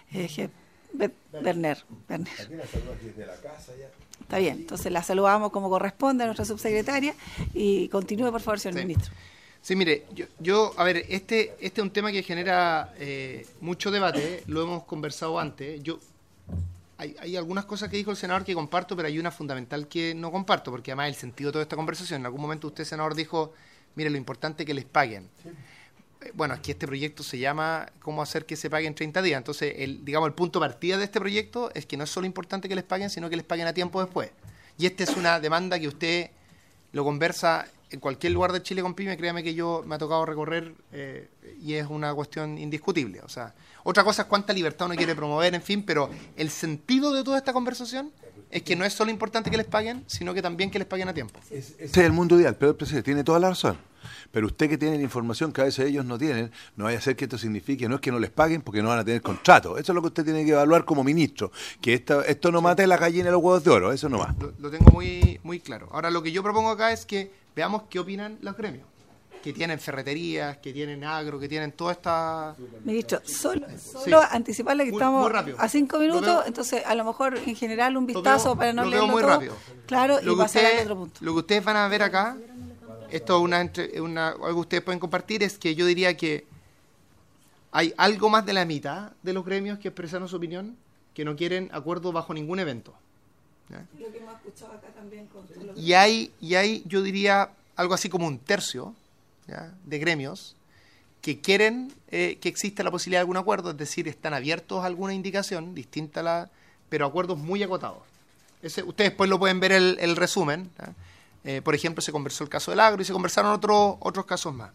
Werner. Aquí la saludo desde la casa ya. Está bien, entonces la saludamos como corresponde a nuestra subsecretaria y continúe, por favor, señor ministro. Sí, mire, yo a ver, este es un tema que genera mucho debate, lo hemos conversado antes. Hay algunas cosas que dijo el senador que comparto, pero hay una fundamental que no comparto, porque además el sentido de toda esta conversación, en algún momento usted, senador, dijo, mire, lo importante es que les paguen. Sí. Bueno, es que este proyecto se llama ¿Cómo hacer que se paguen 30 días? Entonces, el punto de partida de este proyecto es que no es solo importante que les paguen, sino que les paguen a tiempo después. Y esta es una demanda que usted lo conversa en cualquier lugar de Chile con pyme, créame que me ha tocado recorrer y es una cuestión indiscutible. O sea, otra cosa es cuánta libertad uno quiere promover, en fin, pero el sentido de toda esta conversación es que no es solo importante que les paguen, sino que también que les paguen a tiempo. Ese es el mundo ideal, pero el presidente tiene toda la razón. Pero usted que tiene la información que a veces ellos no tienen, no vaya a ser que esto signifique, no es que no les paguen porque no van a tener contrato. Eso es lo que usted tiene que evaluar como ministro, que esto no mate la gallina y los huevos de oro, eso no va. Lo tengo muy, muy claro. Ahora, lo que yo propongo acá es que veamos qué opinan los gremios, que tienen ferreterías, que tienen agro, que tienen toda esta... Ministro, solo Sí. anticiparle que Muy estamos rápido. a 5 minutos, Lo veo- entonces a lo mejor en general un vistazo para no lo leerlo veo muy todo. rápido. Claro, y pasar al otro punto. Lo que ustedes van a ver acá, esto es algo que ustedes pueden compartir, es que yo diría que hay algo más de la mitad de los gremios que expresaron su opinión que no quieren acuerdo bajo ningún evento. ¿Ya? Lo que hemos escuchado acá también con los... Y hay, yo diría, algo así como un tercio, ¿ya?, de gremios que quieren que exista la posibilidad de algún acuerdo, es decir, están abiertos a alguna indicación distinta a pero acuerdos muy acotados. Ustedes después lo pueden ver el resumen, ¿ya? Por ejemplo, se conversó el caso del agro y se conversaron otros casos más.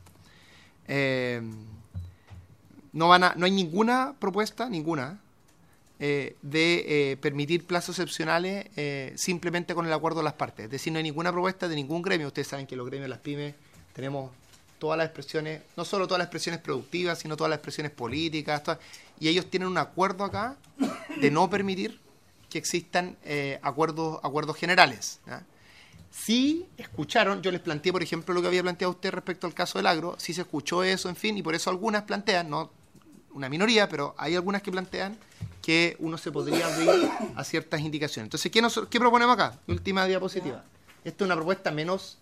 No hay ninguna propuesta, de permitir plazos excepcionales simplemente con el acuerdo de las partes. Es decir, no hay ninguna propuesta de ningún gremio. Ustedes saben que los gremios de las pymes tenemos todas las expresiones, no solo todas las expresiones productivas, sino todas las expresiones políticas, y ellos tienen un acuerdo acá de no permitir que existan acuerdos generales, ¿ya? Sí escucharon, yo les planteé, por ejemplo, lo que había planteado usted respecto al caso del agro, sí se escuchó eso, en fin, y por eso algunas plantean, no una minoría, pero hay algunas que plantean que uno se podría abrir a ciertas indicaciones. Entonces, ¿qué proponemos acá? Última diapositiva. Esta es una propuesta menos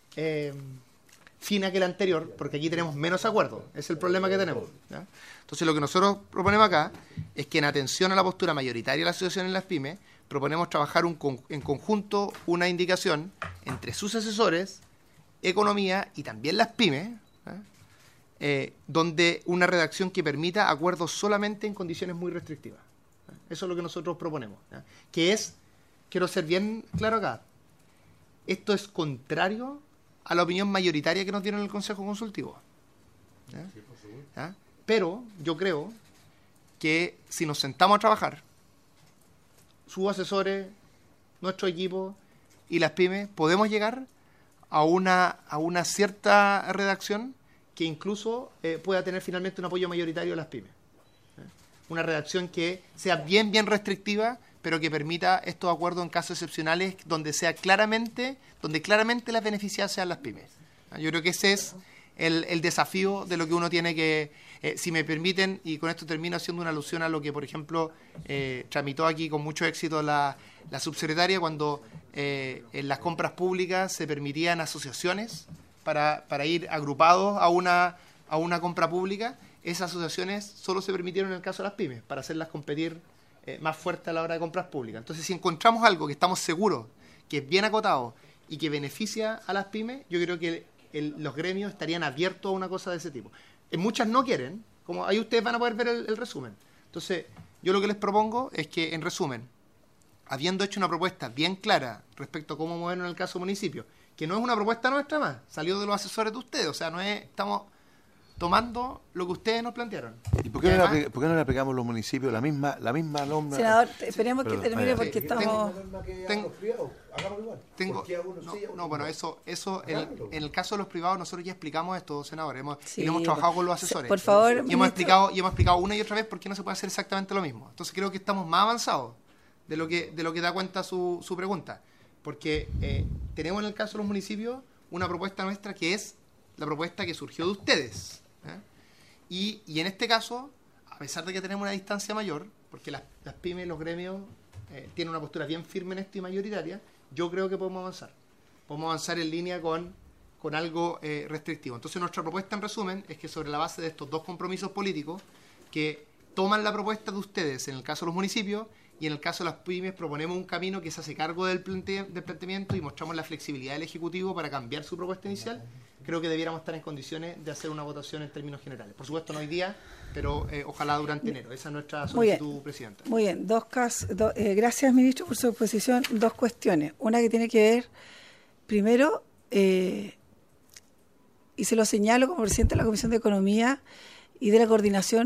fina que la anterior, porque aquí tenemos menos acuerdos. Es el problema que tenemos, ¿ya? Entonces, lo que nosotros proponemos acá es que, en atención a la postura mayoritaria de la asociación en las pymes, proponemos trabajar en conjunto una indicación entre sus asesores, economía y también las pymes, ¿eh? Donde una redacción que permita acuerdos solamente en condiciones muy restrictivas. Eso es lo que nosotros proponemos, ¿ya? Que es, quiero ser bien claro acá, esto es contrario a la opinión mayoritaria que nos dieron en el Consejo Consultivo, ¿ya? ¿Ya? Pero yo creo que si nos sentamos a trabajar, sus asesores, nuestro equipo y las pymes, podemos llegar a una cierta redacción que incluso pueda tener finalmente un apoyo mayoritario de las pymes. Una redacción que sea bien restrictiva, pero que permita estos acuerdos en casos excepcionales donde claramente las beneficiadas sean las pymes. Yo creo que ese es el desafío de lo que uno tiene que, si me permiten, y con esto termino haciendo una alusión a lo que, por ejemplo, tramitó aquí con mucho éxito la subsecretaria cuando en las compras públicas se permitían asociaciones para ir agrupados a una compra pública. Esas asociaciones solo se permitieron en el caso de las pymes, para hacerlas competir más fuerte a la hora de compras públicas. Entonces, si encontramos algo que estamos seguros, que es bien acotado y que beneficia a las pymes, yo creo que los gremios estarían abiertos a una cosa de ese tipo. Muchas no quieren, como ahí ustedes van a poder ver el resumen. Entonces, yo lo que les propongo es que, en resumen, habiendo hecho una propuesta bien clara respecto a cómo movernos en el caso municipio, que no es una propuesta nuestra más, salió de los asesores de ustedes, o sea, estamos tomando lo que ustedes nos plantearon. ¿Y por qué no le aplicamos los municipios la misma norma? Senador, esperemos que termine porque estamos... Bueno, eso en el caso de los privados nosotros ya explicamos esto, senador, y hemos trabajado con los asesores. Por favor, y hemos explicado una y otra vez por qué no se puede hacer exactamente lo mismo. Entonces creo que estamos más avanzados de lo que da cuenta su pregunta, porque tenemos en el caso de los municipios una propuesta nuestra que es la propuesta que surgió de ustedes, ¿eh? Y en este caso, a pesar de que tenemos una distancia mayor, porque las pymes, los gremios tienen una postura bien firme en esto y mayoritaria, yo creo que podemos avanzar. Podemos avanzar en línea con algo restrictivo. Entonces, nuestra propuesta, en resumen, es que sobre la base de estos dos compromisos políticos, que toman la propuesta de ustedes en el caso de los municipios, y en el caso de las pymes proponemos un camino que se hace cargo del planteamiento y mostramos la flexibilidad del Ejecutivo para cambiar su propuesta inicial. Creo que debiéramos estar en condiciones de hacer una votación en términos generales. Por supuesto, no hoy día, pero ojalá durante enero. Esa es nuestra solicitud, Presidenta. Muy bien. Gracias, ministro, por su exposición. Dos cuestiones. Una que tiene que ver, primero, y se lo señalo como presidente de la Comisión de Economía y de la coordinación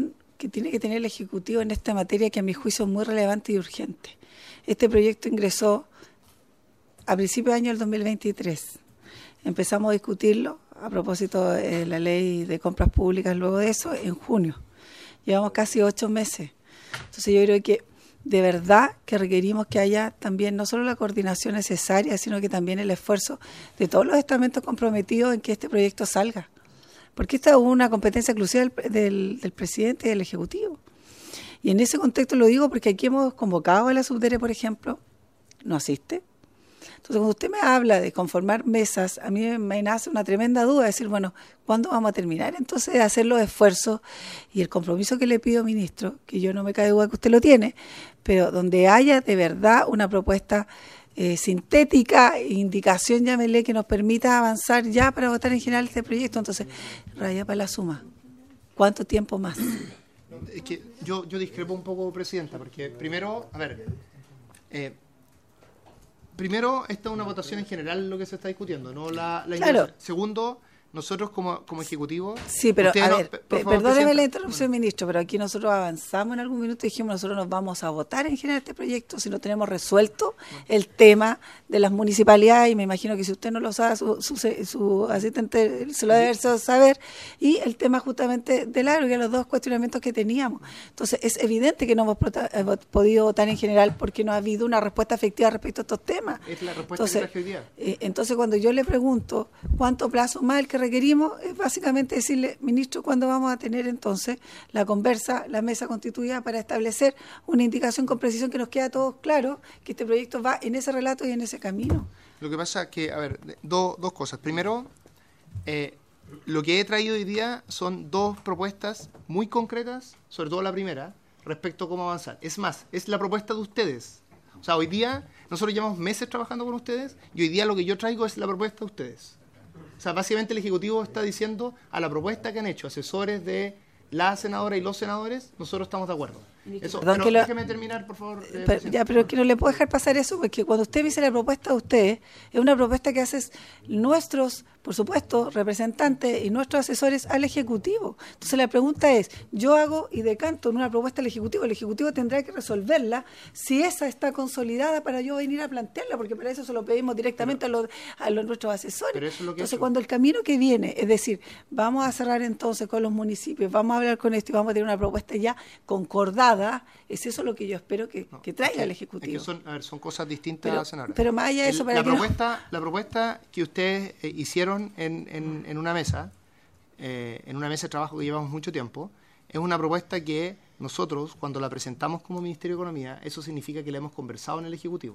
que tiene que tener el Ejecutivo en esta materia, que a mi juicio es muy relevante y urgente. Este proyecto ingresó a principios de año del 2023. Empezamos a discutirlo a propósito de la ley de compras públicas, luego de eso, en junio. Llevamos casi 8 meses. Entonces yo creo que de verdad que requerimos que haya también no solo la coordinación necesaria, sino que también el esfuerzo de todos los estamentos comprometidos en que este proyecto salga. Porque esta es una competencia exclusiva del presidente y del Ejecutivo. Y en ese contexto lo digo porque aquí hemos convocado a la Subdere, por ejemplo, no asiste. Entonces, cuando usted me habla de conformar mesas, a mí me nace una tremenda duda, de decir, bueno, ¿cuándo vamos a terminar? Entonces, de hacer los esfuerzos y el compromiso que le pido, ministro, que yo no me cae duda que usted lo tiene, pero donde haya de verdad una propuesta sintética, indicación, llámele, que nos permita avanzar ya para votar en general este proyecto. Entonces, raya para la suma. ¿Cuánto tiempo más? Es que yo discrepo un poco, Presidenta, porque primero, a ver, primero, esta es una votación en general lo que se está discutiendo, no la claro. Segundo, nosotros como Ejecutivo... Sí, pero a ver, perdóneme la interrupción, bueno. Ministro, pero aquí nosotros avanzamos en algún minuto y dijimos, nosotros nos vamos a votar en general este proyecto si no tenemos resuelto el tema de las municipalidades, y me imagino que si usted no lo sabe, su asistente se lo debe saber, y el tema justamente del agro, que eran los dos cuestionamientos que teníamos. Entonces, es evidente que no hemos podido votar en general porque no ha habido una respuesta efectiva respecto a estos temas. Es la respuesta que traje hoy día. Entonces, cuando yo le pregunto cuánto plazo más el que requerimos, es básicamente decirle, ministro, ¿cuándo vamos a tener entonces la conversa, la mesa constituida para establecer una indicación con precisión que nos quede a todos claro que este proyecto va en ese relato y en ese camino? Lo que pasa es que, a ver, dos cosas. Primero, lo que he traído hoy día son dos propuestas muy concretas, sobre todo la primera, respecto a cómo avanzar. Es más, es la propuesta de ustedes. O sea, hoy día, nosotros llevamos meses trabajando con ustedes y hoy día lo que yo traigo es la propuesta de ustedes. O sea, básicamente el Ejecutivo está diciendo a la propuesta que han hecho asesores de la senadora y los senadores, nosotros estamos de acuerdo. Eso, pero déjeme terminar, por favor. Pero es que no le puedo dejar pasar eso, porque cuando usted me dice la propuesta de ustedes, es una propuesta que hacen nuestros, por supuesto, representantes y nuestros asesores al Ejecutivo. Entonces la pregunta es, yo hago y decanto en una propuesta al Ejecutivo, el Ejecutivo tendrá que resolverla si esa está consolidada para yo venir a plantearla, porque para eso se lo pedimos directamente a los nuestros asesores. Pero eso es lo que entonces, cuando el camino que viene, es decir, vamos a cerrar entonces con los municipios, vamos a hablar con esto y vamos a tener una propuesta ya concordada, es eso lo que yo espero que traiga el Ejecutivo. Es que son cosas distintas, senadora. Pero más allá de eso, la propuesta que ustedes hicieron en una mesa de trabajo que llevamos mucho tiempo, es una propuesta que nosotros, cuando la presentamos como Ministerio de Economía, eso significa que la hemos conversado en el Ejecutivo.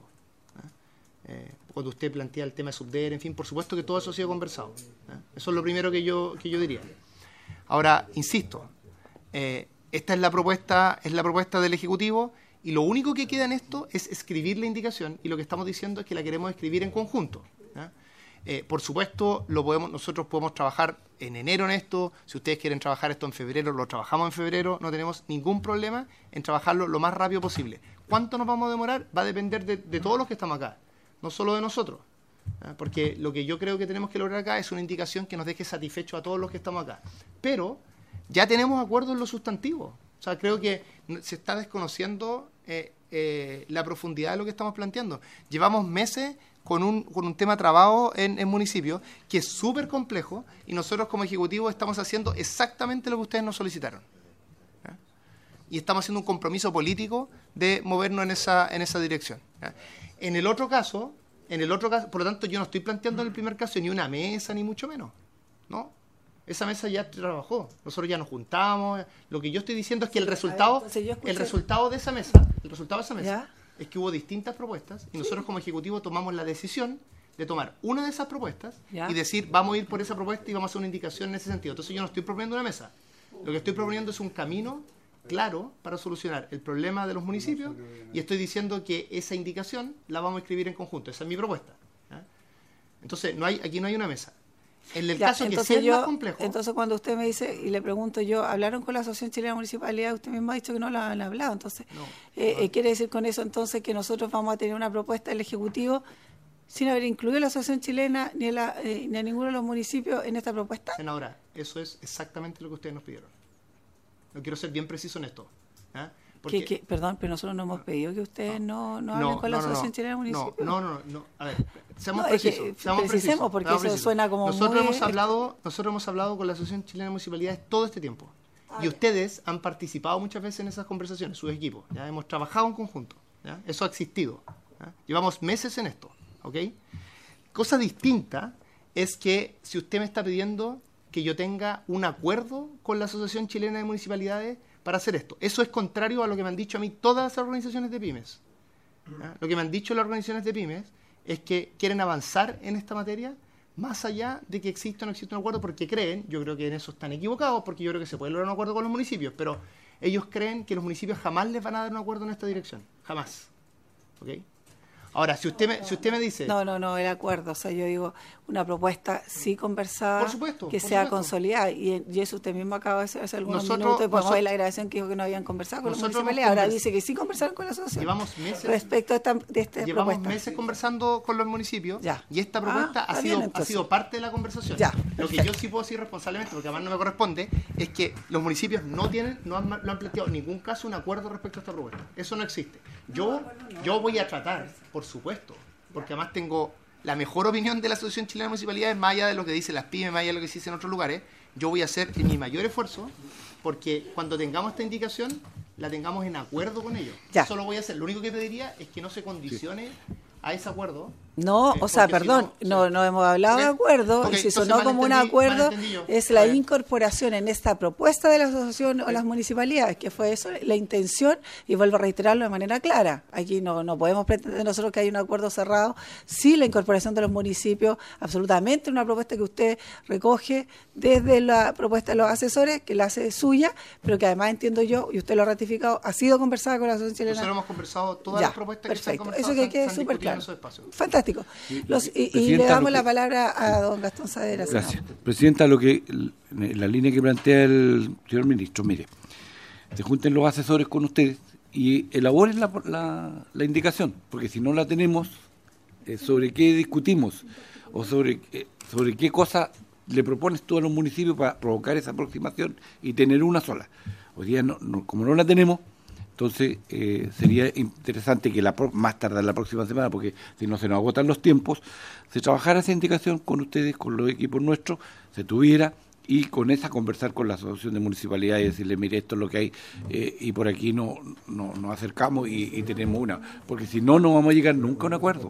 Cuando usted plantea el tema de Subdere, en fin, por supuesto que todo eso ha sido conversado. Eso es lo primero que yo diría. Ahora, insisto, esta es la propuesta del Ejecutivo y lo único que queda en esto es escribir la indicación y lo que estamos diciendo es que la queremos escribir en conjunto. Por supuesto, nosotros podemos trabajar en enero en esto, si ustedes quieren trabajar esto en febrero, lo trabajamos en febrero, no tenemos ningún problema en trabajarlo lo más rápido posible. ¿Cuánto nos vamos a demorar? Va a depender de todos los que estamos acá, no solo de nosotros. Porque lo que yo creo que tenemos que lograr acá es una indicación que nos deje satisfechos a todos los que estamos acá. Pero ya tenemos acuerdos en lo sustantivo. O sea, creo que se está desconociendo la profundidad de lo que estamos planteando. Llevamos meses con un tema trabado en municipios que es súper complejo y nosotros como Ejecutivo estamos haciendo exactamente lo que ustedes nos solicitaron. Y estamos haciendo un compromiso político de movernos en esa dirección. En el otro caso, por lo tanto, yo no estoy planteando en el primer caso ni una mesa, ni mucho menos, ¿no? Esa mesa ya trabajó, nosotros ya nos juntamos. Lo que yo estoy diciendo es que el resultado de esa mesa ¿Ya? es que hubo distintas propuestas y nosotros como Ejecutivo tomamos la decisión de tomar una de esas propuestas y decir, vamos a ir por esa propuesta y vamos a hacer una indicación en ese sentido. Entonces yo no estoy proponiendo una mesa, lo que estoy proponiendo es un camino claro para solucionar el problema de los municipios y estoy diciendo que esa indicación la vamos a escribir en conjunto. Esa es mi propuesta. Entonces aquí no hay una mesa. En el caso que sí es más complejo. Entonces, cuando usted me dice, y le pregunto yo, ¿hablaron con la Asociación Chilena de Municipalidad? Usted mismo ha dicho que no lo han hablado. Entonces, ¿quiere decir con eso entonces que nosotros vamos a tener una propuesta del Ejecutivo sin haber incluido a la Asociación Chilena ni a ninguno de los municipios en esta propuesta? Senadora, eso es exactamente lo que ustedes nos pidieron. Yo quiero ser bien preciso en esto. ¿Ah? Perdón, pero nosotros no hemos pedido que ustedes no hablen con la Asociación Chilena de Municipios. No. A ver, seamos precisos. Precisemos, porque eso suena como nosotros hemos hablado con la Asociación Chilena de Municipalidades todo este tiempo. Y ustedes han participado muchas veces en esas conversaciones, sus equipos. ¿Ya? Hemos trabajado en conjunto. ¿Ya? Eso ha existido. ¿Ya? Llevamos meses en esto. ¿Ok? Cosa distinta es que si usted me está pidiendo que yo tenga un acuerdo con la Asociación Chilena de Municipalidades para hacer esto. Eso es contrario a lo que me han dicho a mí todas las organizaciones de pymes. ¿Ya? Lo que me han dicho las organizaciones de pymes es que quieren avanzar en esta materia más allá de que exista o no exista un acuerdo, porque creen, yo creo que en eso están equivocados, porque yo creo que se puede lograr un acuerdo con los municipios, pero ellos creen que los municipios jamás les van a dar un acuerdo en esta dirección. Jamás. ¿Ok? Ahora, si usted me dice... No, el acuerdo. O sea, yo digo, una propuesta sí conversada, por supuesto, que sea consolidada. Y eso usted mismo acaba de hacer hace algunos minutos. Podemos ver la grabación que dijo que no habían conversado con los municipalidades. Ahora dice que sí conversaron con la asociación. Llevamos meses... Respecto a esta llevamos propuesta. meses conversando con los municipios. Ya. Y esta propuesta ha sido parte de la conversación. Ya, lo que yo sí puedo decir responsablemente, porque además no me corresponde, es que los municipios no han planteado en ningún caso un acuerdo respecto a esta propuesta. Eso no existe. Yo voy a tratar, por supuesto, porque además tengo la mejor opinión de la Asociación Chilena de Municipalidades, más allá de lo que dicen las pymes, más allá de lo que se dice en otros lugares. Yo voy a hacer mi mayor esfuerzo porque cuando tengamos esta indicación la tengamos en acuerdo con ellos. Ya. Eso lo voy a hacer. Lo único que pediría es que no se condicione a ese acuerdo. No, o sea, perdón, si no hemos hablado de acuerdo, y si sonó como un acuerdo, es la incorporación en esta propuesta de la asociación o las municipalidades, que fue eso, la intención, y vuelvo a reiterarlo de manera clara. Aquí no podemos pretender nosotros que hay un acuerdo cerrado, sí la incorporación de los municipios, absolutamente una propuesta que usted recoge desde la propuesta de los asesores, que la hace suya, pero que además entiendo yo, y usted lo ha ratificado, ha sido conversada con la asociación chilena. Nosotros hemos conversado todas las propuestas que se han conversado. Eso que quede súper claro. Fantástico. Y le damos la palabra a don Gastón Saavedra. Gracias. Presidenta, la línea que plantea el señor ministro, mire, se junten los asesores con ustedes y elaboren la indicación, porque si no la tenemos, sobre qué discutimos o sobre qué cosa le propones tú a los municipios para provocar esa aproximación y tener una sola. Hoy día, como no la tenemos, entonces sería interesante que más tarde la próxima semana, porque si no se nos agotan los tiempos, se trabajara esa indicación con ustedes, con los equipos nuestros, se tuviera, y con esa conversar con la Asociación de Municipalidades y decirle, mire, esto es lo que hay, y por aquí nos acercamos y tenemos una, porque si no vamos a llegar nunca a un acuerdo.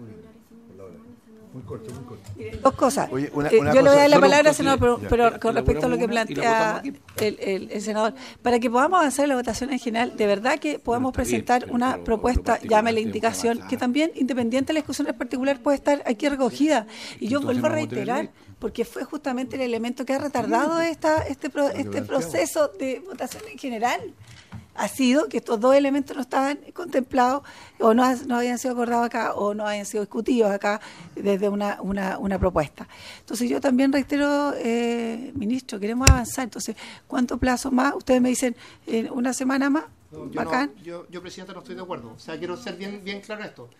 Muy corto. Dos cosas. Oye, yo le voy a dar la palabra, senador, pero con respecto a lo que plantea el senador, para que podamos avanzar en la votación en general, de verdad que podamos presentar una propuesta, llámele indicación, que también, independiente de la discusión en particular, puede estar aquí recogida. Y yo vuelvo a reiterar, porque fue justamente el elemento que ha retardado este proceso de votación en general. Ha sido que estos dos elementos no estaban contemplados o no habían sido acordados acá o no habían sido discutidos acá desde una propuesta. Entonces yo también reitero, ministro, queremos avanzar. Entonces, ¿cuánto plazo más? Ustedes me dicen, ¿una semana más? Bacán. Yo, Presidenta, no estoy de acuerdo. O sea, quiero ser bien claro en esto.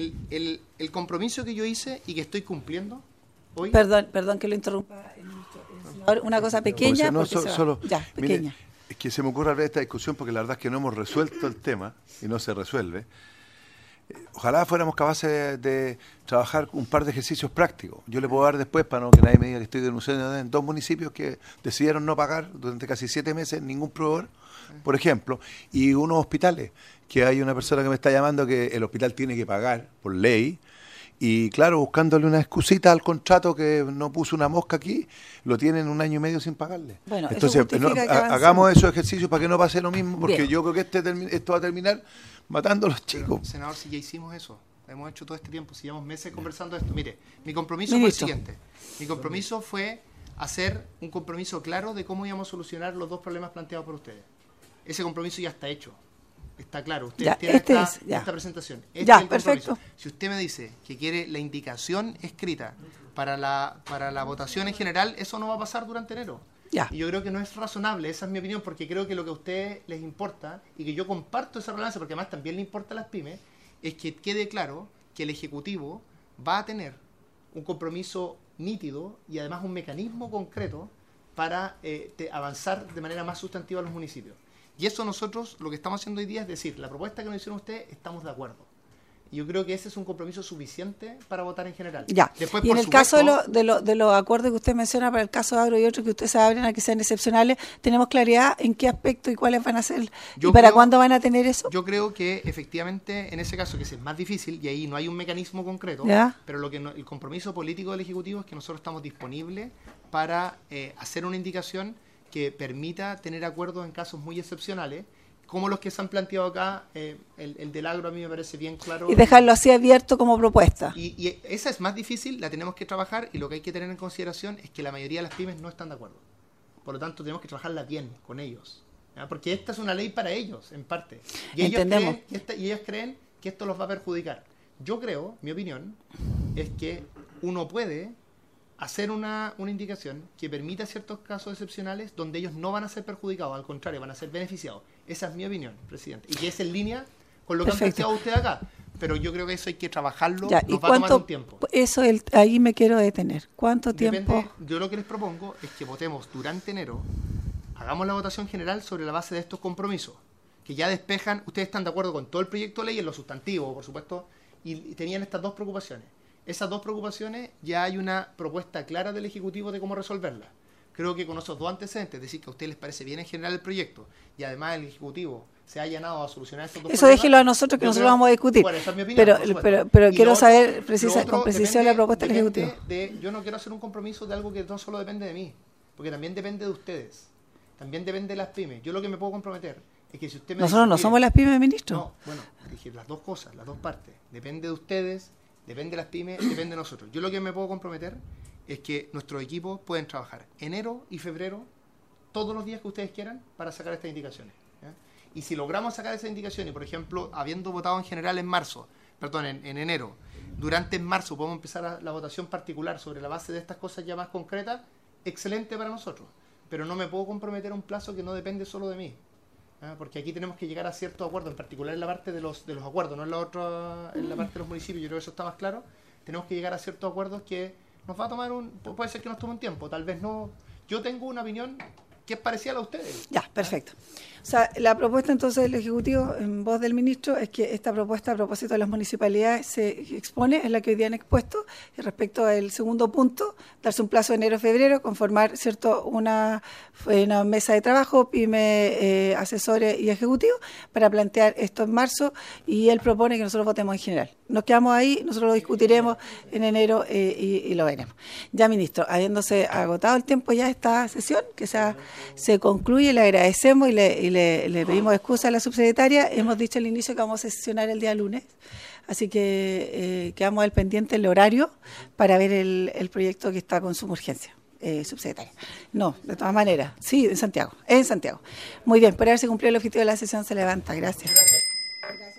El compromiso que yo hice y que estoy cumpliendo hoy... Perdón que lo interrumpa, ministro. Una cosa pequeña. Pequeña. Mire, es que se me ocurre hablar de esta discusión porque la verdad es que no hemos resuelto el tema y no se resuelve. Ojalá fuéramos capaces de trabajar un par de ejercicios prácticos. Yo le puedo dar después, para que nadie me diga que estoy denunciando, en 2 municipios que decidieron no pagar durante casi 7 meses ningún proveedor, por ejemplo, y unos hospitales, que hay una persona que me está llamando que el hospital tiene que pagar por ley, y claro, buscándole una excusita al contrato que no puso una mosca aquí, lo tienen 1 año y medio sin pagarle. Bueno, entonces, hagamos esos ejercicios para que no pase lo mismo, porque bien. Yo creo que esto va a terminar matando a los chicos. Pero, senador, si ya hicimos eso, hemos hecho todo este tiempo, si llevamos meses conversando esto. Mire, mi compromiso fue el siguiente. Mi compromiso fue hacer un compromiso claro de cómo íbamos a solucionar los 2 problemas planteados por ustedes. Ese compromiso ya está hecho. Está claro, usted tiene esta presentación. Este es el perfecto. Si usted me dice que quiere la indicación escrita para la votación en general, eso no va a pasar durante enero. Ya. Y yo creo que no es razonable, esa es mi opinión, porque creo que lo que a ustedes les importa, y que yo comparto esa relevancia, porque además también le importa a las pymes, es que quede claro que el Ejecutivo va a tener un compromiso nítido y además un mecanismo concreto para avanzar de manera más sustantiva a los municipios. Y eso nosotros lo que estamos haciendo hoy día es decir, la propuesta que nos hicieron ustedes, estamos de acuerdo. Y yo creo que ese es un compromiso suficiente para votar en general. Ya. Después, y en el caso de los acuerdos que usted menciona para el caso Agro y otros que ustedes se abren a que sean excepcionales, ¿tenemos claridad en qué aspecto y cuáles van a ser? ¿Y para cuándo van a tener eso? Yo creo que efectivamente en ese caso, que es más difícil y ahí no hay un mecanismo concreto, pero el compromiso político del Ejecutivo es que nosotros estamos disponibles para hacer una indicación que permita tener acuerdos en casos muy excepcionales, como los que se han planteado acá. El del agro a mí me parece bien claro. Y dejarlo así abierto como propuesta. Y esa es más difícil, la tenemos que trabajar, y lo que hay que tener en consideración es que la mayoría de las pymes no están de acuerdo. Por lo tanto, tenemos que trabajarla bien con ellos, ¿ya? Porque esta es una ley para ellos, en parte. Y ellos creen que esto los va a perjudicar. Yo creo, mi opinión, es que uno puede hacer una indicación que permita ciertos casos excepcionales donde ellos no van a ser perjudicados, al contrario, van a ser beneficiados. Esa es mi opinión, presidente. Y que es en línea con lo que han planteado ustedes acá. Pero yo creo que eso hay que trabajarlo, ya, nos va a tomar un tiempo. Eso ahí me quiero detener. ¿Cuánto tiempo? Yo lo que les propongo es que votemos durante enero, hagamos la votación general sobre la base de estos compromisos, que ya despejan. Ustedes están de acuerdo con todo el proyecto de ley en lo sustantivo, por supuesto, y tenían estas dos preocupaciones. Esas dos preocupaciones ya hay una propuesta clara del Ejecutivo de cómo resolverlas. Creo que con esos dos antecedentes, es decir, que a ustedes les parece bien en general el proyecto y además el Ejecutivo se ha allanado a solucionar esos dos eso problemas. Déjelo a nosotros, que nosotros vamos a discutir. Bueno, esa es mi opinión, pero quiero saber con precisión la propuesta del Ejecutivo. Yo no quiero hacer un compromiso de algo que no solo depende de mí, porque también depende de ustedes, también depende de las pymes. Yo lo que me puedo comprometer es que si usted me nosotros dice, no somos las pymes, ministro. No, bueno, dije las dos cosas, las dos partes. Depende de ustedes, depende de las pymes, depende de nosotros. Yo lo que me puedo comprometer es que nuestros equipos pueden trabajar enero y febrero todos los días que ustedes quieran para sacar estas indicaciones, ¿ya? Y si logramos sacar esas indicaciones, por ejemplo, habiendo votado en general en enero, durante marzo podemos empezar la votación particular sobre la base de estas cosas ya más concretas, excelente para nosotros. Pero no me puedo comprometer a un plazo que no depende solo de mí, ¿ya? Porque aquí tenemos que llegar a ciertos acuerdos, en particular en la parte de los acuerdos, no en la otra, en la parte de los municipios. Yo creo que eso está más claro. Tenemos que llegar a ciertos acuerdos que nos va a tomar puede ser que nos tome un tiempo, tal vez no. Yo tengo una opinión que es parecida a la de ustedes. Ya, perfecto. O sea, la propuesta entonces del Ejecutivo, en voz del ministro, es que esta propuesta a propósito de las municipalidades se expone, es la que hoy día han expuesto, y respecto al segundo punto, darse un plazo de enero-febrero, conformar una mesa de trabajo, pyme, asesores y ejecutivos, para plantear esto en marzo, y él propone que nosotros votemos en general. Nos quedamos ahí, nosotros lo discutiremos en enero y lo veremos. Ya, ministro, habiéndose agotado el tiempo ya de esta sesión, que se concluye, le agradecemos y le pedimos excusa a la subsecretaria. Hemos dicho al inicio que vamos a sesionar el día lunes, así que quedamos al pendiente el horario para ver el proyecto que está con suma urgencia. Subsecretaria. No, de todas maneras. Sí, en Santiago. Muy bien, por haberse cumplido el objetivo de la sesión se levanta. Gracias.